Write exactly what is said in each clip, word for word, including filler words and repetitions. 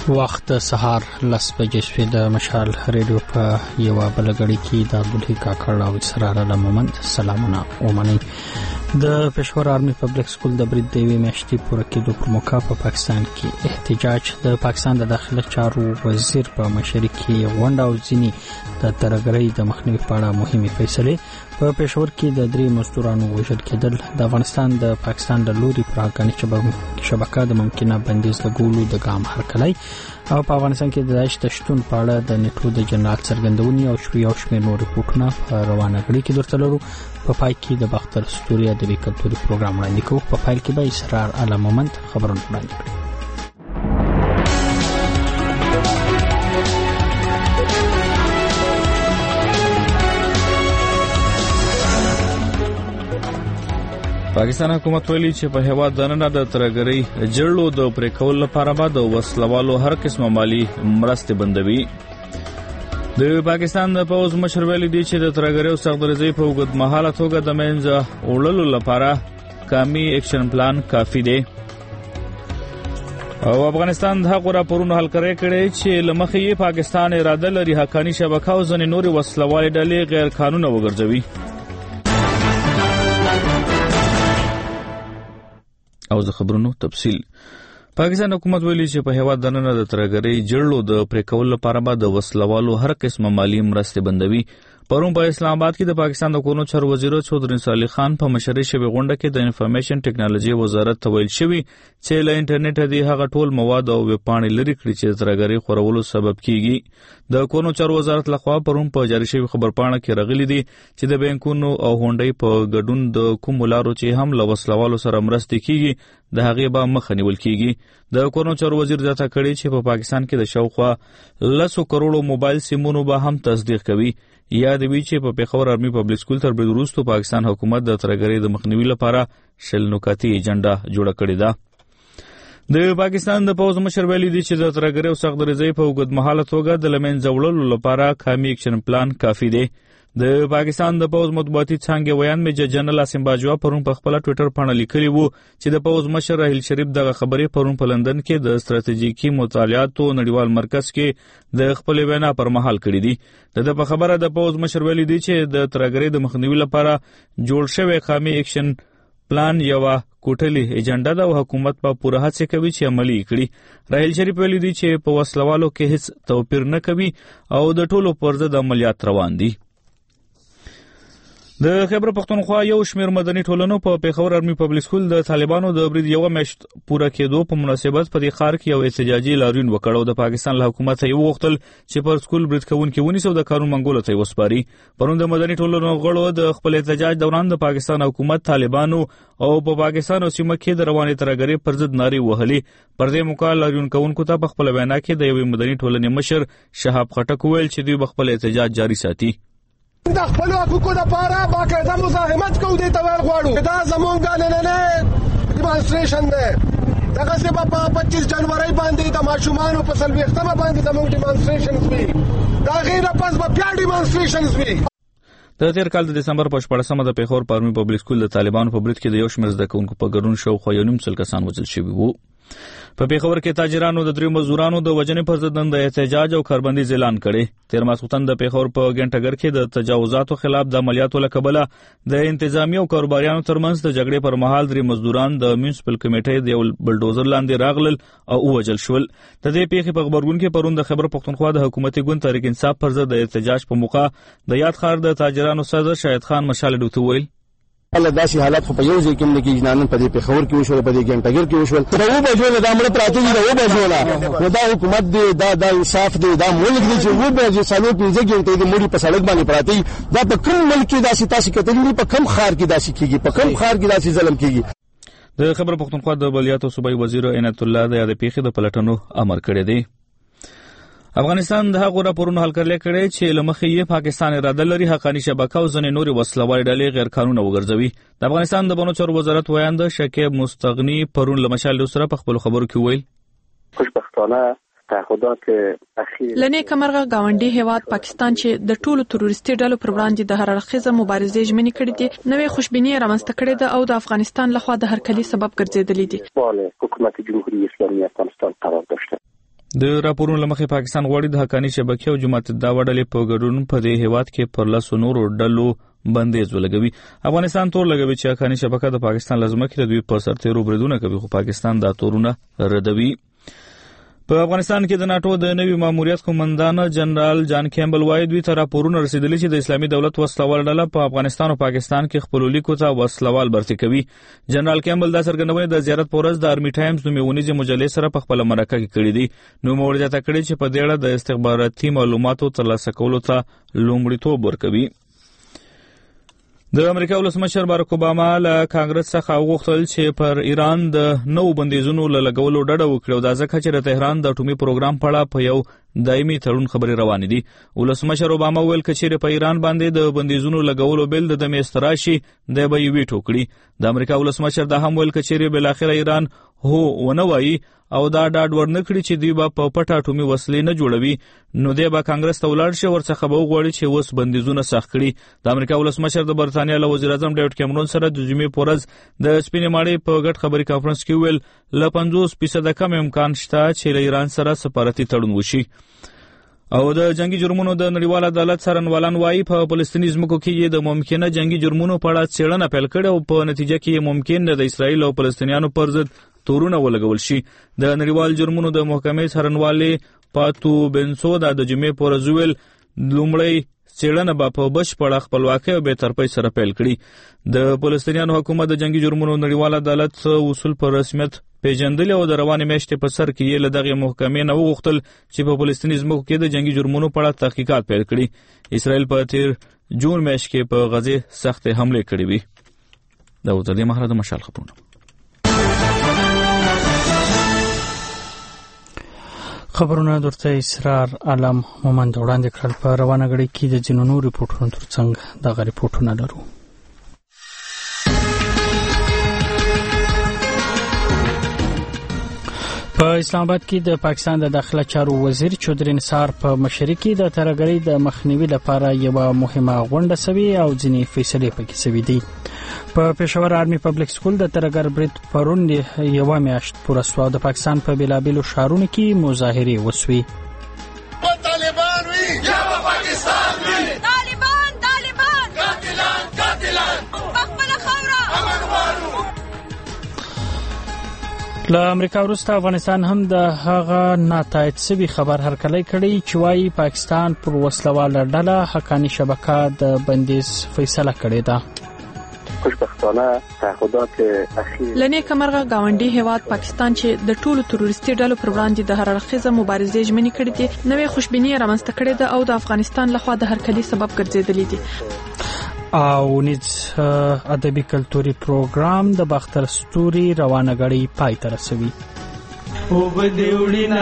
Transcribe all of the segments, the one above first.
وخت سهار لس بجې شوې د مشال ریډیو په یو بلګړی کې د بوډۍ کاکړ او اسرار لممند سلامونه ومني. د پېښور آرمي پبلک سکول د برید د یوې میاشتې پوره کېدو پر موقع په پاکستان کې احتجاج. د پاکستان د داخله چارو وزیر په مشرۍ کې غونډه او ځینې د ترهګرۍ د مخنیوي په اړه مهمې فیصلې. په پېښور کې د درې مزدورانو وژل کېدل. د افغانستان د پاکستان د لوري پر حقاني شبکه د ممکنه بندیز لګولو د ګام هرکلی او په افغانستان کې د داعش د شتون په اړه د نیټو د جنرال څرګندونې او شپږ او شمېر نور ریپورټونه په روانه غړي کې درته لرو. په پای کې د باختر ستوري ادبي کلتوري پروګرام وړاندې کوو. په فایل کې به اسرار علاممند خبرونه وړاندې کړي. پاکستان حکومت ویلي چې په هیواد دننه د ترهګرۍ جړلو د پرې کولو لپاره به د وسلوالو هر قسمه مالي مرستې بندوي. د پاکستان د پوځ مشر ویلي دی چې د ترهګرۍ او سختدریزۍ په اوږدمهاله توګه د منځه وړلو لپاره کامي اکشن پلان کافي دی. او افغانستان د هغو راپورونو هلکرۍ کړی چې له مخې یې پاکستان اراده لري حقاني شبکه او ځینې نورې وسلوالې ډلې غیر قانونه وګرځوي. او د خبرونو تفصیل. پاکستان حکومت ویلي چې په هیواد دننه د ترهګرۍ جړلو د پرې کولو لپاره به د وسلوالو هر قسمه مالي مرستې بندوي. پرون په اسلام آباد کې د پاکستان د کورنو چارو وزیر چودري صالح خان په مشرۍ شوې غونډه کې د انفارمیشن ټیکنالوژي وزارت ته ویل شوی چې له انټرنیټ دی هغه ټول مواد او ویب پاڼې لري کړي چې د ترهګرۍ خورولو سبب کیږي. د کورنو چارو وزارت لخوا پرون په جاری شوی خبرپاڼه کې راغلي دي چې د بانکونو او هونډۍ په ګډون د کوم لارو چې هم له وسلوالو سره مرستې کیږي د هغې به مخه نیول کیږي. د کورنو چارو وزیر زیاته کړې چې په پاکستان کې د شاوخوا لسو کروڑو موبایل سیمونو به هم تصدیق کوي. یاد وی چې په پېښور آرمي پبلک سکول تر برید وروسته پاکستان حکومت د ترهګرۍ د مخنیوي لپاره شل نکاتي ایجنډا جوړه کړې ده. د پاکستان د پوځ مشر ویلي دی چې د ترهګرۍ او سختدریزۍ په اوږدمهاله توګه د له منځه وړلو لپاره کامي اکشن پلان کافي دی. د پاکستان د پوځ مطبوعاتي څانګې ویان میجر جنرال اسیم باجوا پرون په خپل ټوئیټر باندې لیکلی وو چې د پوځ مشر راهیل شریف دغه خبرې پرون په لندن کې د ستراتیژیکي مطالعاتو نړیوال مرکز کې د خپل وینا پر مهال کړی دی. د په خبره د پوځ مشر ویلي دی چې د ترهګرۍ د مخنیوي لپاره جوړ شوی قومي اکشن پلان یو کوټلي ایجنډا ده او حکومت په پوره هڅه کوي چې عملي کړي. راهیل شریف ویلي دی چې په وسلوالو کې هیڅ توپیر نه کوي او د ټولو پر ضد عملیات روان دي. د خیبر پښتونخوا یو شمېر مدني ټولنو په پېښور آرمي پبلک سکول د طالبانو د برید یوه میاشت پوره کېدو په مناسبت په دې ښار کې یو احتجاجي لاریون وکړ او د پاکستان له حکومت یې وغوښتل چې پر سکول برید کوونکي ونیسي او د قانون منګولو ته یې وسپاري. پرون د مدني ټولنو غړو د خپل احتجاج دوران د پاکستان حکومت، طالبانو او په پاکستان او سیمه کې د روانې ترهګرۍ پر ضد نارې وهلې. پر دې موقع لاریون کوونکو ته په خپله وینا کې د یوې مدني ټولنې مشر شهاب خټک وویل چې دوی به خپل احتجاج جاري ساتي. د خپل حقوقو لپاره باقاعده مزاحمت کوو، دې ته ورغواړو. دا زموږ نننی ډیمانسټریشن دی. دغسې به په پچیس جنورۍ باندې د ماشومانو په څلوېښتمه باندې زموږ ډیمانسټریشنز وي. د هغې نه پس به بیا ډیمانسټریشنز وي. د تیر کال د دسمبر په شپاړسمه د پېښور په آرمي پبلک سکول د طالبانو په برید کې د یو شمېر زده کوونکو په ګډون شاوخوا یو نیم سل کسان وژل شوي وو. په پېښور کې تاجرانو د درې مزدورانو د وژنې پر ضد د احتجاج او کاربندیز اعلان کړی. تیر ماسخوتن د پېښور په ګنټګر کې د تجاوزاتو خلاف د عملیاتو له کبله د انتظامی او کاروباریانو ترمنځ د جګړې پر مهال درې مزدوران د میونسپل کمیټې د یو بلډوزر لاندې راغلل او ووژل شول. د دې پېښې په خبرګون کې پرون د خیبر پښتونخوا د حکومتي ګوند تحریک انصاف پر ضد د احتجاج په موقع د یاد ښار د تاجرانو صدر شاهد خان مشال ډوته ویل الله داسې حالات خو په یو ځای کې نه کېږي. نن په دې پېښور کې وشول، په دې ګنټګر کې وشول. تر اوو بجو نه دا مړه پراته دي، د اوو بجو نه. نو دا حکومت دی، دا دا انصاف دی، دا ملک دی چې اوو بجې څلور پنځه ګنټې د مړي په سړک باندې پراته دي. دا په کوم ملک کې داسې تاسې کتلي دي؟ په کوم ښار کې داسې کېږي؟ په کوم ښار کې داسې ظلم کېږي؟ د خیبر پښتونخوا د بلیاتو صوبایي وزیر عنایت الله د یادې پېښې د پلټنو امر کړی دی. افغانستان د هغو راپورونو هلکرۍ کړی چې له مخې یې پاکستان اراده لري حقاني شبکه او ځینې نورې وسلوالې ډلې غیر قانونه وګرځوي. د افغانستان د بنو چارو وزارت ویاند شکیب مستغني پرون له مشال سره په خپلو خبرو کې ویل خوشبختانه تعهدات اخیر لنې کمرغه گاونډي هیواد پاکستان چې د ټولو تروریستي ډلو پر وړاندې د هر اړخیزه مبارزې ژمنې کړې دي، نوې خوشبیني رامنځته کړې ده او د افغانستان لخوا د هرکلي سبب ګرځېدلې دي. حکومت جمهوری اسلامی افغانستان قرار داشته. د راپورونو لمخې پاکستان غواړي د حقاني شبکې او جماعت دعوا ډلې په ګډون په دې هیواد کې پر لاسو نورو ډلو بندیز ولګوي. افغانستان تور لګوي چې حقاني شبکه د پاکستان لازمه کې د دوی په سرتیرو بریدونه کوي، خو پاکستان دا تورونه ردوي. په افغانستان کې د ناتو د نوي ماموریت قومندان جنرال جان کیمبل وایي دوی ته راپورونه رسیدلي چې د اسلامي دولت وسلوال ډله په افغانستان او پاکستان کې خپل لیکو ته وسلوال برتي کوي. جنرال کیمبل دا څرګندونه د زیارت په ورځ د آرمي ټایمز نومیونیزه مجلې سره په خپل مرکه کې کړې دي. نو موړ ته کړی چې په دې اړه د استخباراتي معلوماتو ترلاسه کولو ته لومړیتوب ورکوي. د امریکا ولسمشر باراک اوباما له کانګرس څخه وغوښتل چې پر ایران د نو بندیزونو له لګولو ډډه وکړي او دا ځکه چې د تهران د اټومي پروګرام په اړه په یو دایمي تړون خبرې روانې دي. ولسمشر اوباما ویل که چیرې په ایران باندې د بندیزونو لګولو بل د دمې استراشي دی به یې ویټو کړي. د امریکا ولسمشر دا هم ویل که چیرې بالاخره ایران هو ونه وایي او دا ډاډ ورنه کړي چې دوی به په پټه اټومي وسلې نه جوړوي، نو دی به کانګرس ته ولاړ شي ورڅخه به وغواړي چې اوس بندیزونه سخت کړي. د امریکا ولسمشر د برتانیا له وزیر اعظم ډیوډ کیمرون سره د جمعې په ورځ د سپینې ماڼۍ په ګډ خبري کانفرنس کې ویل له پنځوس فیصده کم امکان شته چې له ایران سره سفارتي تړون وشي. او د جنگي جرمونو د نړیوال عدالت څارنوالان وایي په فلسطیني ځمکو کې د ممکنه جنگي جرمونو په اړه څېړنه پیل کړې او په نتیجه کې ممکن د اسرایل او فلسطینیانو پر ضد تورونه ولګول شي. د نړیوال جرمونو د محکمې څارنوالې پاتو بنسودا د جمعې په ورځ ویل لومړی څېړنه به په بشپړه خپلواکۍ او بېطرفۍ سره پیل کړي. د فلسطینیانو حکومت د جنگي جرمونو نړیوال عدالت اصول په رسمیت پیژندل او د روانې میاشتې په سر کې یې له دغې محکمې نه وغوښتل چې په فلسطیني ځمکو کې د جنگي جرمونو په اړه تحقیقات پیل کړي. اسرائیل په تیر جون میاشت کې په غزې سختې حملې کړې وي. دا و تر دې مهاله د مشال خبرونه. خبرونه درته اسرار عالم مومند وړاندې کړل. په روانه غړي کې د ځینو نورو ریپورټونو ترڅنګ دغه ریپورټونه لرو. په اسلام آباد کې د پاکستان د داخله چارو وزیر چودري نثار په مشرۍ کې د ترهګرۍ د مخنیوي لپاره یو مهمه غونډه سوي او ځینې فیصلې پکې سوي دي. په پېښور آرمي پبلک سکول د ترهګر برید پرون یوه میاشت پوره شوه او د پاکستان په بېلابېلو ښارونو کې مظاهرې وسوې. طالبان وي یا پاکستان وي، طالبان طالبان قاتلان قاتلان خپل خوره امن غواړو. له امریکا وروسته افغانستان هم د هغه ناتایید شوي خبر هرکلی کړی چې وایي پاکستان پر وسلواله ډله حقاني شبکه د بندیز فیصله کړې ده. خوشبختانه تعهدات اخیر لنې کمرغه گاونډي هیواد پاکستان چې د ټولو تروریستي ډلو پر وړاندې د هر اړخیزه مبارزې ژمنې کړې دي، نوې خوشبیني رامنځته کړې ده او د افغانستان لخوا د هرکلي سبب ګرځېدلې دي. او نیز ادبي کلتوري پروګرام د باختر ستوري روانه غړي پای ته رسوي. او بدیوړینا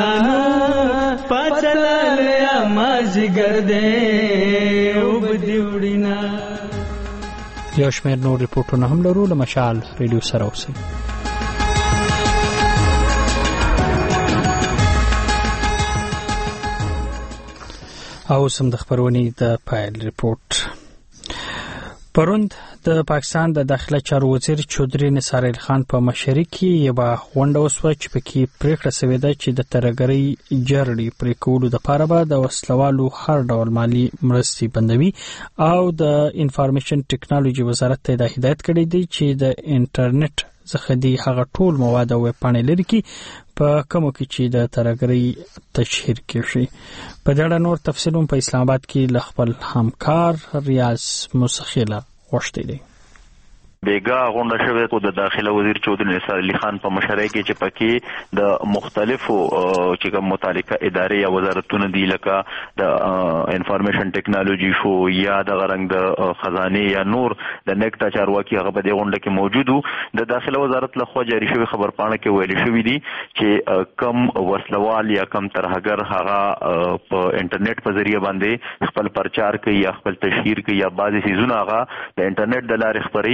پاتللیا ماجګر دې او بدیوړینا. یو شمېر نور ریپورټونه هم لرو. له مشال ریډیو سره اوسئ. او سم د خبرونې د پایل ریپورت. پروند د پاکستان د داخله چارو وزیر چودري نثار خان په مشرۍ کې یوه غونډه وسوه چې پکې پریکړه شوې ده چې د ترهګرۍ جرړې پرې کولو دپاره به د وسلوالو هر ډول مالي مرستې بندوي او د انفارمیشن ټیکنالوژي وزارت ته د هدایت کړی دی چې د انټرنیټ څخه دی هغه ټول مواد او ویبپاڼې لري کې په کومو کې چې د ترهګرۍ تشهیر کیږي. په دې اړه نور تفصیل په اسلام آباد کې له خپل همکار ریاض مسخیله غوښتي دي. بیګا غونډه شوې کو د داخله وزیر چودري نثار خان په مشرۍ کې چې پکې د مختلفو چې کوم متعلقه ادارې یا وزارتونه دي لکه د انفارمیشن ټیکنالوژي شو یا د غرنګ د خزانه یا نور د نیکتا چارواکي هغه په دې غونډه کې موجودو. د داخله وزارت لخوا جاری شوی خبرپاڼه کې ویل شوی دی چې کم وسلوال یا کم ترهګر هغه په انټرنیټ په ذریعہ باندې خپل پرچار کوي یا خپل تشهیر کوي یا بعضی سيزونه هغه د انټرنیټ د لارې خبري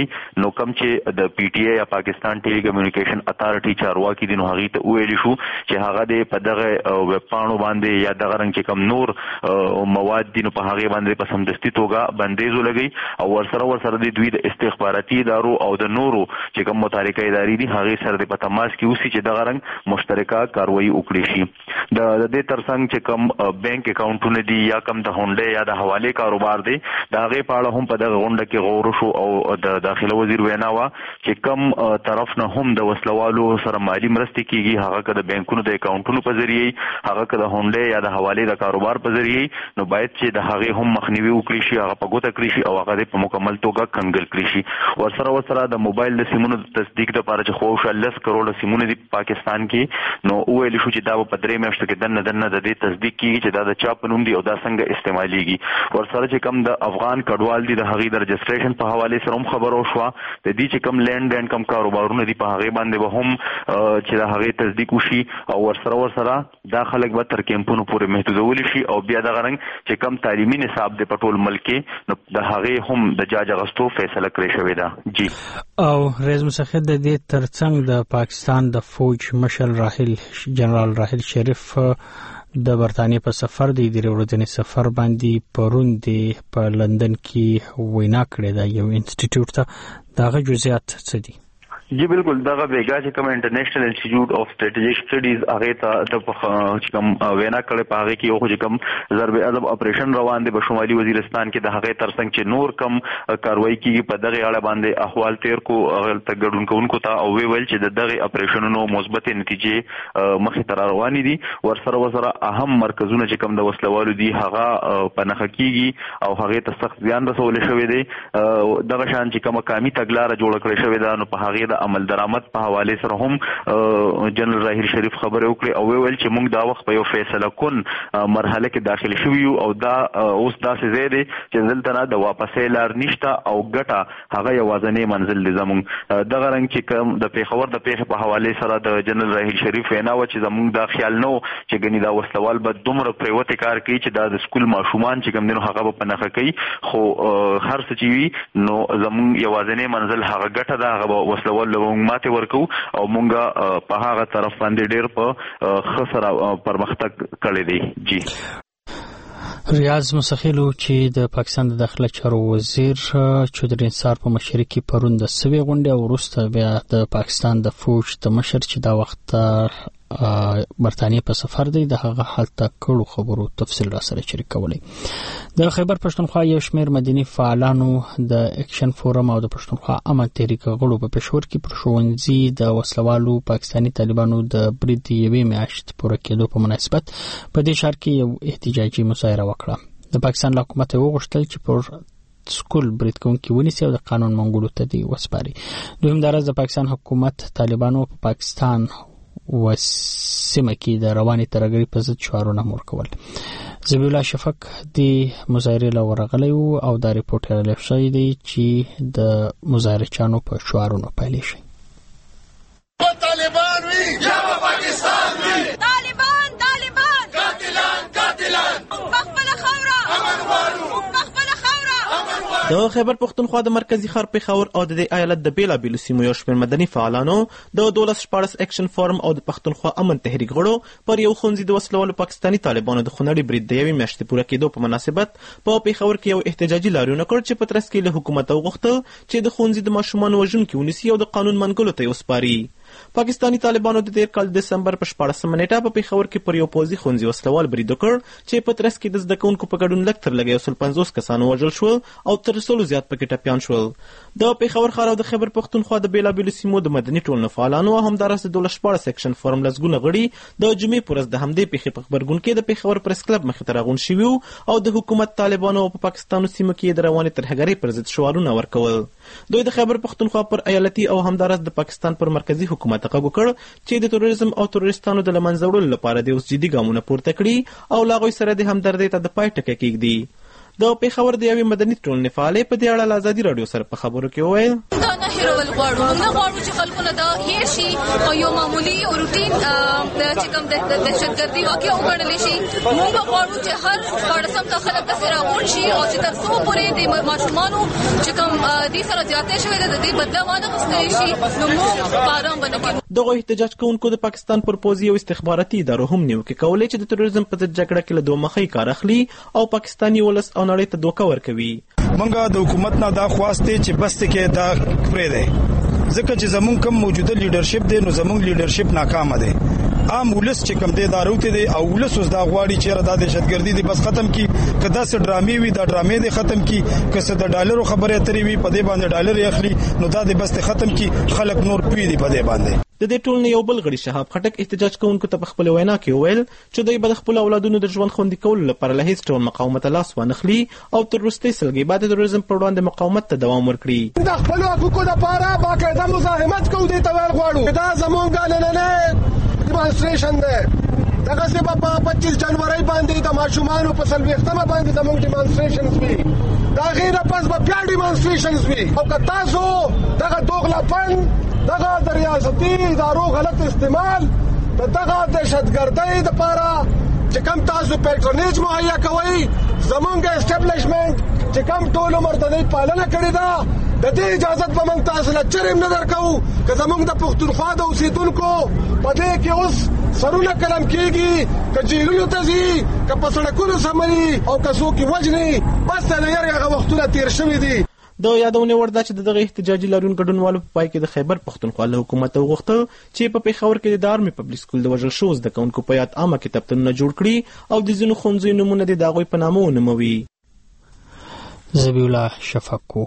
نو کم چې د پی ټی آی یا پاکستان ټیلی کمیونیکیشن اتارټي چارواکي دي نو هغه ته ویل شو چې هغه د په دغه ویب پاڼو باندې یا دغه رنګ چې کم نور مواد دي نو په هغه باندې په سمدستي توګه بندیز ولګي او ورسره ورسره د دوی د استخباراتي ادارو او د نورو چې کوم متحرکه ادارې دي هغه سره د پتماس کې اوسې چې دغه رنګ مشترکه کاروایی وکړي شي د دې ترڅنګ چې کوم بانک اکاونټونه دي یا کوم د هونډې یا د حواله کاروبار دي دا هغه په اړه هم په دغه غونډه کې غور وشو او د داخله وزیر وینا وا چې کوم طرف نه هم د وسلوالو سره مالی مرستې کیږي هغه که د بانکونو د اکاونټونو په ذریعه هغه که د هونډې یا د حواله د کاروبار په ذریعه نو باید چې د هغه هم مخنیوي وکړي شي هغه په ګوته کړی شي او هغه په مکمل توګه کنګل کړی شي ورسره ورسره د موبایل د سیمونو د تصدیق لپاره چې خو شلس کروڑ سیمونه دي پاکستان کې نو ویل شو چې دا په درې میاشتو کې دنه دنه د دې تصدیق کیږي چې دا د چا په نوم دی او دا څنګه استعماليږي ورسره چې کم د افغان کډوال دي د هغې د رجسټریشن په حواله سره هم خبرو شو د دې چې کم لینډ اینډ کم کاروبارونه دي په هغه باندې به هم چې د هغې تصدیق وشي او ورسره ورسره دا خلک به تر کیمپونو پورې محدودول شي او بیا دغه رنګ چې کم تعلیمي نصاب دی په ټول ملک کې نو د هغې هم د جاج اغستو فیصله کړې شوې ده جی او ریاض مسخر د دې ترڅنګ د پاکستان د فوج مشر راحل جنرال راحل شریف د برتانیې په سفر دی د ورځنی سفر باندې پرون دی په لندن کې وینا کړې ده یو انسټیټیوټ ته دغه جزئیات څه دي جی بالکل دغه بیګا چې کوم انټرنیشنل انسټیټیوټ اف سټریټیجیک سټډیز هغه ته د چې کوم وینا کړي په هغه کې یو چې کوم ضرب عضب اپریشن روان دي په شمالي وزیرستان کې د هغه ترڅنګ چې نور کم کاروایی کیږي په دغه اړه باندې احوال تیر کو هغه ته ګډونکو ته او ویل چې د دغه اپریشنونو مثبت نتیجې مخې ته روانې دي ورسره ورسره اهم مرکزونه چې کوم د وسلوالو دي هغه په نخ کیږي او هغه ته سخت ځان رسول شوی دی دغه شان چې کوم قامي تګلارې جوړ کړې شوې ده نو په هغه عمل درآمد په حواله سره هم جنرال راحل شریف خبره وکړه او ویل چې موږ دا وخت په یو فیصله کن مرحله کې داخل شوی او دا اوس داسې زیاده چې دلته نه د واپسې لار نشته او ګټه هغه یوازنی منزل دی زموږ دغه رنګ چې کوم د پیښور د پیښې په حواله سره د جنرال راحل شریف وینا و چې زموږ دا خیال نو چې ګنې دا وسلوال به دومره پریوت کار کوي چې دا د سکول ماشومان چې کوم دینو هغه په نخښه کوي خو هر څه چې وي نو زموږ یوازنی منزل هغه ګټه ده هغه وسلوال موږ ماته ورکو او مونږه په هغه طرف باندې ډېر په خسر پرمختګ کړی دی جی ریاض مسخیلو چې د پاکستان د داخله چارو وزیر چودري انصار په مشرۍ کې پرون د سوي غونډې او وروسته بیا د پاکستان د فوج د مشر چې دا وخت برتانیې په سفر دی د هغه حالت کړو خبرو تفصیل را سره شریک کولی د خیبر پښتونخوا یو شمېر مدني فعالانو د اکشن فورم او د پښتونخوا امن تحریک غړو په پېښور کې پر ښوونځي د وسلوالو پاکستاني طالبانو د برید یوې میاشت پوره کېدو په مناسبت په دې ښار کې یو احتجاجي مظاهره وکړه د پاکستان حکومت وغوښتل چې پر سکول برید کوونکي ونیسي او د قانون منګولو ته دی وسپاري دویم دا راز د پاکستان حکومت طالبانو په پاکستان وسیمه کې د رواني ترګری په ضد شعارونه مور کول زبیح الله شفق د مظاهرې لورغلی او دا ریپورت راغلی شوی دی چې د مظاهره چانو په شعارونو پیل شي طالبان وی یا پاکستان وی طالبان طالبان قاتلان قاتلان خپل خوره امن غواړو خپل خوره د خیبر پښتونخوا د مرکزی ښار پېښور او د دې ایالت د بیلابېلو سیمو یو شمېر مدني فعالانو د دولس شپاړس اکشن فورم او د پښتونخوا امن تحریک غړو پر یو ښوونځي د وسلوالو پاکستاني طالبانو د خونړي برید د یوې میاشتې پوره کېدو په مناسبت په پېښور کې یو احتجاجي لاریون وکړ چې په ترڅ کې له حکومت وغوښتل چې د ښوونځي د ماشومانو وژونکي ونیسي او د قانون منګولو ته یې وسپاري پاکستاني طالبانو د تیر کال د دسمبر په شپاړسمه نیټه په پېښور کې پر یو پوځي ښوونځي وسلوال برید وکړ چې په ترڅ کې د زده کوونکو په ګډون لږ تر لږه یو سل پنځوس کسان ووژل شول او تر سلو زیات پکې ټپیان شول د پېښور ښار او د خیبر پښتونخوا د بیلابېلو سیمو د مدني ټولنو فعالانو او همداراز د دولس شپاړس اکشن فورم لسګونه غړي د جمعې په ورځ د همدې پېښې په غبرګون کې د پېښور پریس کلب مخې ته راغونډ شوي او د حکومت طالبانو په پاکستانو سیمو کې د روانې ترهګرۍ پر ضد شعارونه ورکول دوی د خیبر پښتونخوا پر ایالتي او همداراز د پاکستان پر مرکزي حکومت غږ وکړ چې د تروریزم او تروریستانو د له منځه وړلو لپاره د اوس جدي ګامونه پورته کړي او له هغوی سره د همدردۍ ته د پای ټکی کېږدي د پېښور د یوې مدني ټولنې فعالې په دې اړه له ازادي راډیو سره په خبرو کې وویل تیرول غواړو. موږ غواړو چې خلکو نه دا هیر شي او یو معمولی او روټین چې کوم د دهشتګردي واقعه وګڼل شي. موږ غواړو چې هر شپاړسم ته خلک داسې راغونډ شي او چې تر څو پورې د ماشومانو چې کوم دې سره زیاتې شوې ده د دې بدله وانه غوښتلی شي نو موږ په ارام به نه کړو. دغه احتجاج کوونکو د پاکستان پر پوځي او استخباراتي ادارو هم نیوکې کولې چې د تروریزم په ضد جګړه کې له دوه مخۍ کار اخلي او پاکستاني ولس او نړۍ ته دوکه ورکوي. منګه د حکومت نه دا خواسته چې بس کې دا پرې ده ځکه چې زمون کوم موجوده لیډرشپ دی نو زمون لیډرشپ ناکامه ده. عام ولس چې کوم دی داروته دی او ولس اوس دا غواړي چې را د دهشتګردي دی بس ختم کی کدا څه ډرامې وي دا ډرامې دی ختم کی کسه د ډالرو خبره اترې وي په دې باندې ډالر اخلي نو دا دی بس ختم کی خلک نور پوي دی په دې باندې. د دې ټول نه یو بل غړي شهاب خټک احتجاج کوونکو ته په خپل وینا کې وویل چې دوی به د خپل اولادونو د ژوند خوندي کولو لپاره له هیڅ ډول مقاومت لاس وانخلي او تر وروستۍ سلګۍ بعد د تروریزم پر وړاندې مقاومت ته دوام ورکړي. د خپل حقوقو لپاره باقاعده مزاحمت کوو دې ته ویل غواړو دا زمونږ نننې ډیمانسټریشن دی. دغه څه په پچیس جنوري باندې د ماشومانو په څلوېښتمه باندې زموږ ډیمانسټریشنز وي. دا غیر پس به بیا ډیمانسټریشنز وي او که تاسو دغه دوغلاپن دغه د ریاستي ادارو غلط استعمال د دغه دهشتګردۍ دپاره چې کوم تاسو پیټرنیج مهیا کوئ زمونږ اسټابلیشمنټ چې کوم ټول عمر د دې پالنه کړې ده د دې اجازت به موږ تاسو له چرې نه درکوو که زمونږ د پښتونخوا د اوسېدونکو په دې کې اوس سرونه قلم کېږي که جیلونو ته ځي که په سړکونو سمري او که څوک یې وژني بس د یارې هغه وختونه تېر شوي دي. د یادونې وړ ده چې دغه احتجاجي لاریون ګډونوالو په پای کې د خیبر پښتونخوا له حکومت وغوښتل چې په پیښور کې د آرمي پبلک سکول د وژل شوو زده کوونکو په یاد عامه کتابتونونه جوړ کړي او د ځینو ښوونځیو نومونه د هغوی په نامه ونوموي. ذبیح الله شفقو.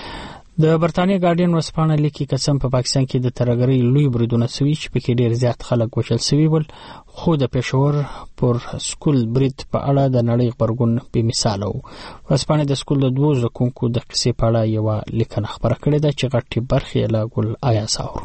د برتانیې ګارډین ورځپاڼه لیکي که څه په پاکستان کې د ترهګرۍ لوی بریدونه سوي چې پکې ډېر زیات خلک وژل سوي ول خو د پېښور پر سکول برید په اړه د نړۍ غبرګون بې مثاله و. ورځپاڼې د سکول د دوو زده کوونکو د قصې په اړه یوه لیکنه خپره کړې ده چې غټې برخې یې له ګل ایاز اورو.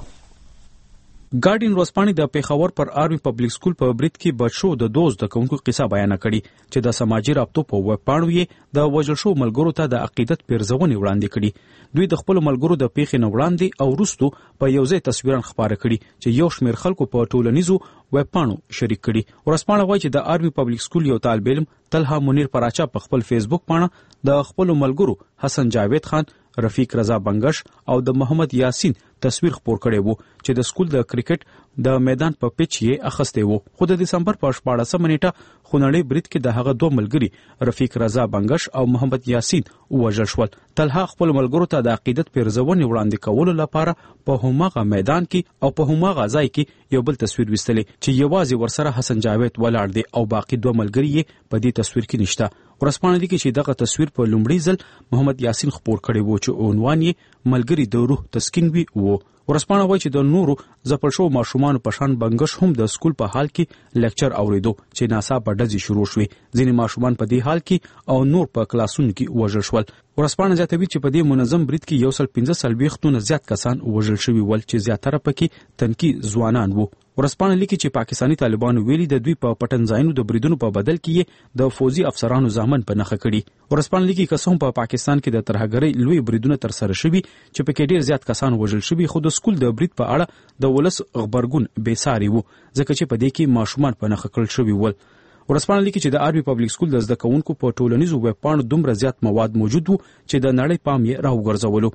ګارډین ورځپاڼې د پیښور پر آرمي پبلک سکول په برید کې بچ شو د دوه زده کوونکو قصه بیان کړي چې د سماجي رابطو په ویب پاڼو یې د وژل شوو ملګرو ته د عقیدت پیرزونې وړاندې کړي. دوی د خپل ملګرو د پیښې نه وړاندې او وروستو په یو ځای تصویران خپاره کړي چې یو شمېر خلکو په ټولنیزو ویب پاڼو شریک کړي. ورځپاڼه وایي چې د آرمي پبلک سکول یو طالب علم طلحه منیر پراچا په خپل فیسبوک پاڼه د خپل ملګرو حسن جاوید خان، رفیق رضا بنگش او د محمد یاسین تصویر خپور کړی وو چې د سکول د کرکټ د میدان په پیچ یې اخسته وو. خو د دسمبر په شپاړسمه نیټه خونړی برید کې د هغه دوه ملګري رفیق رضا بنگش او محمد یاسین وژل شول. طلحه خپل ملګرو ته د عقیدت پیرزونې وړاندې کولو لپاره په هماغه میدان کې او په هماغه ځای کې یو بل تصویر وستلی چې یوازې ورسره حسن جاوید ولاړ دی او باقی دوه ملګري یې په دې تصویر کې نشته. ورځپاڼه لیکي چې دغه تصویر په لومړي ځل محمد یاسین خپور کړی وو چې عنوان یې ملګري د روح تسکین وي وو. ورځپاڼه وایي چې د نورو ځپل شوو ماشومانو په شان بنگش هم د سکول په حال کې لیکچر اوریدو چې ناڅاپه ډزې شروع شوې. ځینې ماشومان په دې حال کې او نور په کلاسونو کې وژل شول. ورځپاڼه زیاتوي چې په دې منظم برید کې یو سل پنځه څلوېښت نه زیات کسان وژل شوي ول چې زیاتره پکې تنکي ځوانان وو. ورځپاڼه لیکي چې پاکستاني طالبانو ویلي د دوی په پټن ځایونو د بریدونو په بدل کې د فوزي افسرانو ځامن په نخښه کړي. ورځپاڼه لیکي که څه هم په پاکستان کې د ترهګرۍ لوی بریدونه ترسره شوي چې پکې ډېر زیات کسان وژل شوي خو د سکول د برید په اړه د ولس غبرګون بې ساري وو ځکه چې په دې کې ماشومان په نخښه کړل شوي ول. ورځپاڼه لیکي چې د آرمي پبلک سکول د زده کوونکو په ټولنیزو ویب پاڼو دومره زیات مواد موجود وو چې د نړۍ پام یې راوګرځولو.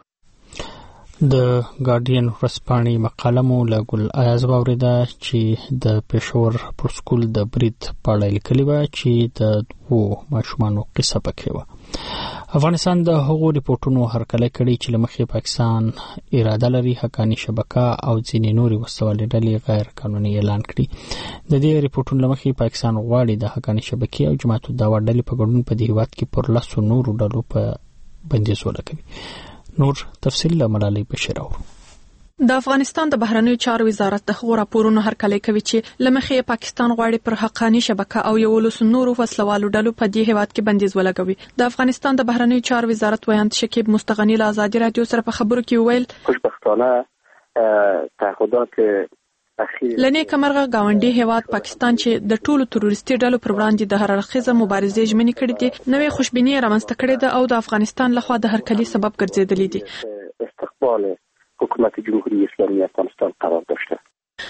د ګارډین ورځپاڼې مقاله مو له ګل ایاز واورېده چې د پېښور پر سکول د برید په اړه لیکلې وه چې د دوو ماشومانو قصه پکې وه. افغانستان د هغو ریپورټونو هرکلی کړي چې له مخې پاکستان اراده لري حقاني شبکه او ځینې نورې وسوالې ډلې غیر قانوني اعلان کړي. د دې ریپورټونو له مخې پاکستان غواړي د حقاني شبکې او جماعت الدعوه ډلې په ګډون په دې هېواد کې پر لسو نورو ډلو په بندیز ولګوي. نور تفصیل له ملالۍ بشیر اورو. د افغانستان د بهرنیو چارو وزارت د هغو راپورونو هرکلی کوي چې له مخې پاکستان غواړي پر حقاني شبکه او یولسو نورو وسلوالو ډلو په دې هېواد کې بندیز ولګوي. د افغانستان د بهرنیو چارو وزارت ویاند شکیب مستغنی له ازادي رادیو سره په خبرو کې وویل خوشبختانه تعهدات لنې کمرغه گاونډي هیواد پاکستان چې د ټولو تروریستي ډلو پر وړاندې د هر اړخیزه مبارزې ژمنې کړې دي نوې خوشبیني رامنځته کړې ده او د افغانستان لخوا د هرکلي سبب ګرځېدلې دي. استقبال حکومت جمهوری اسلامی افغانستان قرار داشته.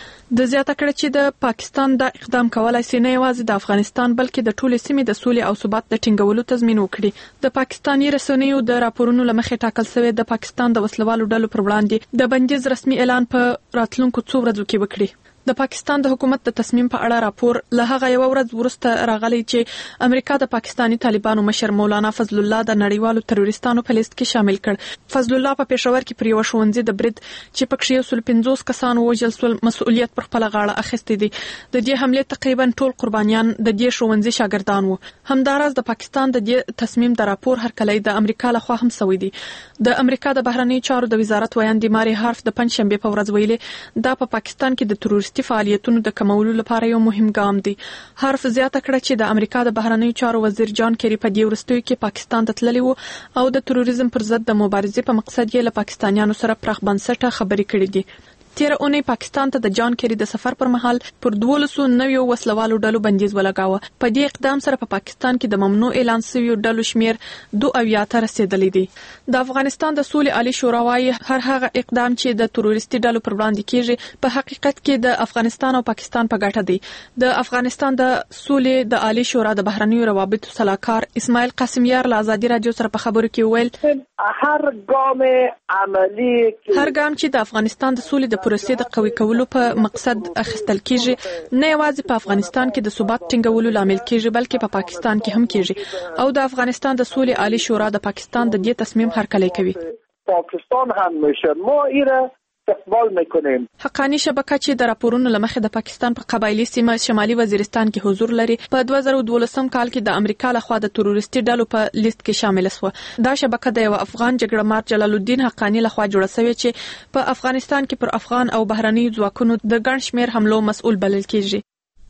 د زیاته کړه چې د پاکستان د اقدام کولای شي نه یوازې د افغانستان بلکې د ټولې سیمې د سولې او ثبات د ټینګولو تضمین وکړي. د پاکستاني رسنیو د راپورونو لمخې ټاکل شوی د پاکستان د وسلوالو ډلو پر وړاندې د بندیز رسمي اعلان په راتلونکو څو ورځو کې وکړي. د پاکستان د حکومت د تصمیم په اړه راپور له هغه یو ورځ وروسته راغلی چې امریکا د پاکستاني طالبانو مشر مولانا فضل الله د نړیوالو تروریستانو په لیست کې شامل کړ. فضل الله په پېښور کې پر یو ښوونځي د برید چې پکې یو سل پنځوس کسان وژل شول مسؤلیت پر خپل غاړه اخیستی دی. د دې حمله تقریبا ټول قربانیان د دې ښوونځي شاګردان وو. همداراز د پاکستان د دې تصمیم د راپور هرکلی د امریکا لخوا هم شوی دی. د امریکا د بهرنی چارو د وزارت ویاندې ماري هارف د پنځشنبه په ورځ ویلي دا په پاکستان کې د تروریستي فعالیتونو د کمولو لپاره یو مهم ګام دی. هارف زیاته کړه چې د امریکا د بهرنی چارو وزیر جان کیری په دې وروستیو کې پاکستان ته تللی وو او د تروریزم پر ضد د مبارزې په مقصد یې له پاکستانیانو سره پراخ بنسټه خبرې کړې دي. تیر اونۍ پاکستان ته د جان کیری د سفر پر مهال پر دولسو نویو وسلوالو ډلو بندیز ولګاوه. په دې اقدام سره په پاکستان کې د ممنوع اعلان شویو ډلو شمیر دوه اویا ته رسیدلی دی. د افغانستان د سولې عالی شورا وايي هر هغه اقدام چې د تروریستي ډلو پر وړاندې کیږي په حقیقت کې د افغانستان او پاکستان په ګټه دی. د افغانستان د سولې د عالی شورا د بهرنیو روابطو صلاحکار اسماعیل قاسمیار له ازادي رادیو سره په خبرو کې ویل هر ګام عملی هر ګام چې د افغانستان د سولې د پروسې د قوي کولو په مقصد اخیستل کیږي نه یوازې په افغانستان کې د ثبات ټینګولو لامل کیږي بلکې په پاکستان کې هم کیږي او د افغانستان د سولې عالی شورا د پاکستان د دې تصمیم هرکلی کوي. پاکستان هم میشه ما ایره استقبال میکنیم. حقانی شبکه چې د راپورونو لمخې د پاکستان په قبایلی سیمه شمالي وزیرستان کې حضور لري په دوه زره دولسم کال کې د امریکا لخوا د تروریستي ډلو په لیست کې شامل شوه. دا شبکه د یو افغان جګړهمار جلال الدین حقانی لخوا جوړه شوې چې په افغانستان کې پر افغان او بهرني ځواکونو د ګڼ شمېر حملو مسؤل بلل کیږي.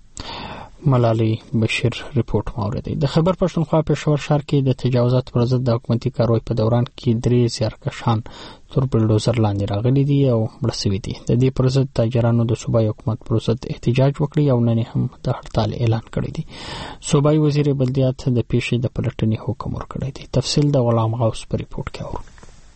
ملالۍ بشیر رپورټ موردی. د خیبر پښتونخوا پېښور ښار کې د تجاوزات پر ضد د حکومتي کاروای په دوران کې درې زیارکښان تر بلډوزر لاندې راغلي دي او مړه شوي دي. د دې پر ضد تاجرانو د صوبایي حکومت پر ضد احتجاج وکړي او نن هم د هړتال اعلان کړی دی. صوبایي وزیر بلدیات د پیښې د پلټنې حکم ورکړی دی. تفصیل د غلام غوث په رپورټ کې اورو.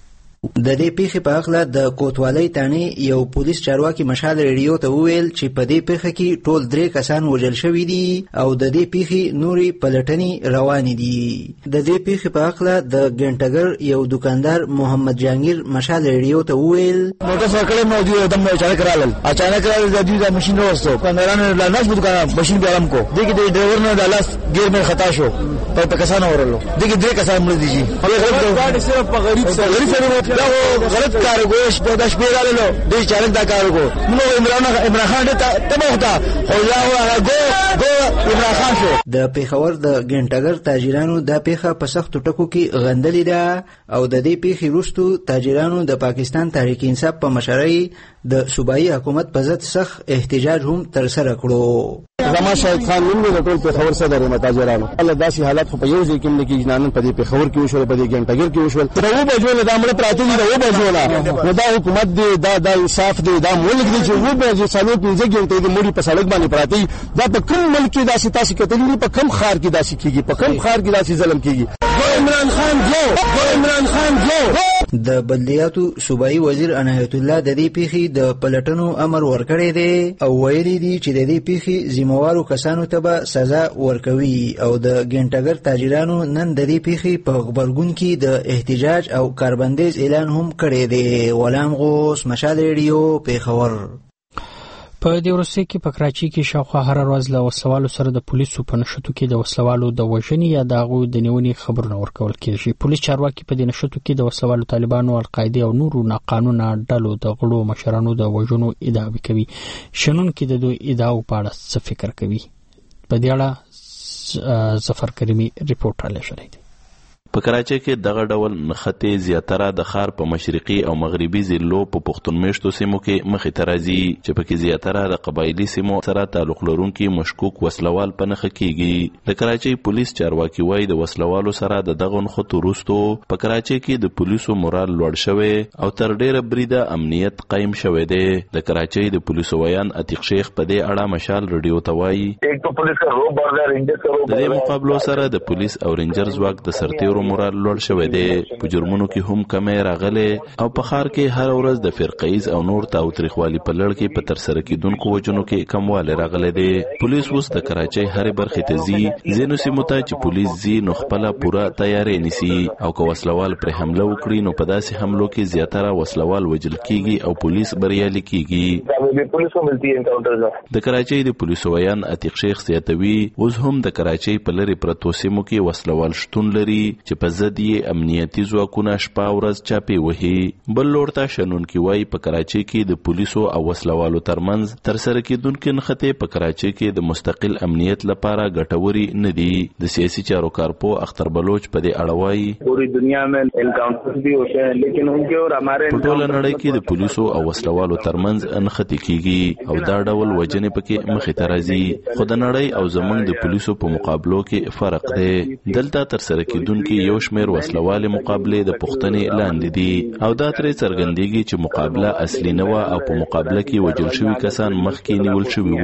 د دې پیښې په اړه د کوتوالۍ تانې یو پولیس چارواکي مشال ریډیو ته وویل چې په دې پیښه کې ټول درې کسان وژل شوي دي او د دې پیښې نورې پلټنې روانې دي. د دې پیښې په اړه د ګنټګر یو دکاندار محمد جهانگیر مشال ریډیو ته وویل موټر سایکل موجود دم اچانک رالل اچانک رالل د دې د ماشين وروسته کاندارانو لا ناس دکان ماشين به آرام کو دغه د ډرایور نه د لاس ګیر مې خطا شو په کسان اورلو دغه درې کسان مړ دي. هغه غریب صرف په غریب سره غریب سره دا غلط کار کوي په داش پیرالو دې چالک دا کار کو نو عمران عمران خان ته تبوخته خو یا هغه ګو ګو عمران خان شو. د پیښور د ګنټګر تاجرانو د پیښه په سختو ټکو کې غندلې ده او د دې پیښې وروسته تاجرانو د پاکستان تحریک انصاف په مشرۍ د صوبایي حکومت په ضد سخت احتجاج هم تر سره کړو. زما شاهد خان نوم د ټول پیښور صدر متاجرانو الله داسې حالات په یو ځای کې نه کې جنانن په دې پیښور کې وشول په دې ګنټګر کې وشول تر و بجو د امر پراته دي و بجو نو دا حکومت دی دا د انصاف دی دا ملک دی چې و بجو څلور پنځه ګنټې د مړي په سړک باندې پراته دا په کوم ملک کې داسې تاسو کتلی په کوم خار کې داسې کیږي په کوم خار کې داسې ظلم کیږي. عمران خان جو عمران خان جو د بلدیاتو صوبایي وزیر عنایت الله د دې پیښې د پلټنو امر ورکړی دی او ویلي دي چې د دې پیښې ذمہوارو کسانو ته به سزا ورکوي او د ګنټګر تاجرانو نن د دې پیښې په خبرګون کې د احتجاج او کاربندیز اعلان هم کړی دی. غلام غوث مشال ریډیو پیښور. په دې ورسې کې په کراچي کې شاوخوا هر ورځ له وسلوالو سره د پولیسو په نشټو کې د وسلوالو د وژنې یا د هغوی د نیونې خبرونه ورکول کېږي. پولیس چارواکي په دې نشټو کې د وسلوالو طالبانو القاعده او نورو ناقانونه ډلو د غړو مشرانو د وژنو ادعاوې کوي. شنونکي د دوی ادعاو په اړه څه فکر کوي؟ په دې اړه ظفر کریمي رپورټ را لېږلی دی. په کراچۍ کې دغه ډول نښتې زیاتره د ښار په مشرقي او مغربي ضلعو په پښتون میشتو سیمو کې مخې ته راځي چې پکې زیاتره د قبایلي سیمو سره تعلق لرونکي مشکوک وسلوال په نښه کېږي. د کراچۍ پولیس چارواکي وایي د وسلوالو سره د دغو نښتو وروستو په کراچۍ کې د پولیسو مورال لوړ شوی او تر ډېره بریده امنیت قایم شوی دی. د کراچۍ د پولیسو ویان عتیق شیخ په دې اړه مشال ریډیو ته وایي د دې مقابلو سره د پولیس او رینجر ځواک د سرتیرو په مورال لوړ شوی دی. په جرمونو کې هم کمې راغلې او په ښار کې هر ورځ د فرقیز او نور تاوتریخوالي په لړ کې په ترسره کېدونکو وجنو کې کموالی راغلی دی. پولیس اوس د کراچۍ هرې برخې ته ځي، ځینو سیمو ته چې پولیس ځي نو خپله پوره تیاری نیسي او که وسلوال پرې حمله وکړي نو په داسې حملو کې زیاتره وسلوال وژل کیږي او پولیس بریالي کیږي. د کراچۍ د پولیسو ویان عتیق شیخ زیاتوي اوس هم د کراچۍ په لرې پرتو سیمو کې وسلوال شتون لري چې په ضد یې امنیتي ځواکونه شپه ورځ چاپې وهي. بل لور ته شنونکي وایي په کراچۍ کې د پولیسو او وسلوالو ترمنځ ترسره کېدونکې نښتې په کراچۍ کې د مستقل امنیت لپاره ګټورې نه دي. د سیاسي چارو کارپو اختر بلوچ په دې اړه وایي پوری دنیا में एनकाउंटर भी होते हैं लेकिन उनके और हमारे په ټوله نړۍ کې د پولیسو او وسلوالو ترمنځ نښتې کیږي او دا ډول وجنې پکې مخې ته راځي، خو د نړۍ او زمونږ د پولیسو په مقابلو کې فرق دی. دلته ترسره کېدونکې یو شمېر وسلوالې مقابلې د پوښتنې لاندې دي او دا ترې څرګندېږي چې مقابله اصلي نه وه او په مقابله کې وژل شوي کسان مخکې نیول شوي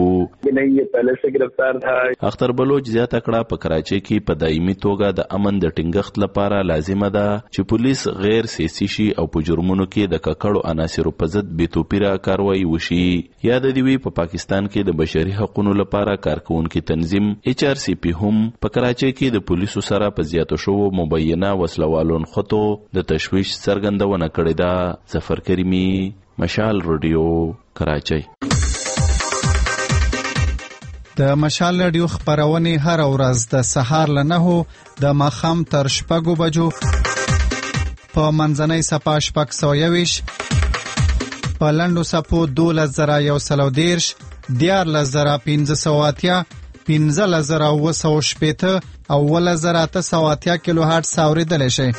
وو. اختر بلوچ زیاته کړه په کراچۍ کې په دایمي توګه د امن د ټینګښت لپاره لازمه ده چې پولیس غیر سیاسي شي او په جرمونو کې د ککړو عناصرو په ضد بې توپیره کاروایي وشي. یاد دې وي په پاکستان کې د بشري حقوقو لپاره کارکوونکي تنظیم ایچ آر سی پی هم په کراچۍ کې د پولیسو سره په زیاتو شوو مبینه وسلوالو نښتو د تشویش څرګندونه کړې ده. ظفر کریمي، مشال رادیو، کراچۍ. د مشال رادیو خبرونه هر ورځ د سهار له نهو د ماښام تر شپږو بجو په منځنۍ صفه شپږ سوه یویش، په لنډو صفو دولس زره یو سل او دېرش، دیارلس زره پنځه سوه اتیا، پنځلس زره اووه سوه شپېته او اوولس زره اته سوه اتیا کیلو هرټز اورېدلی شئ.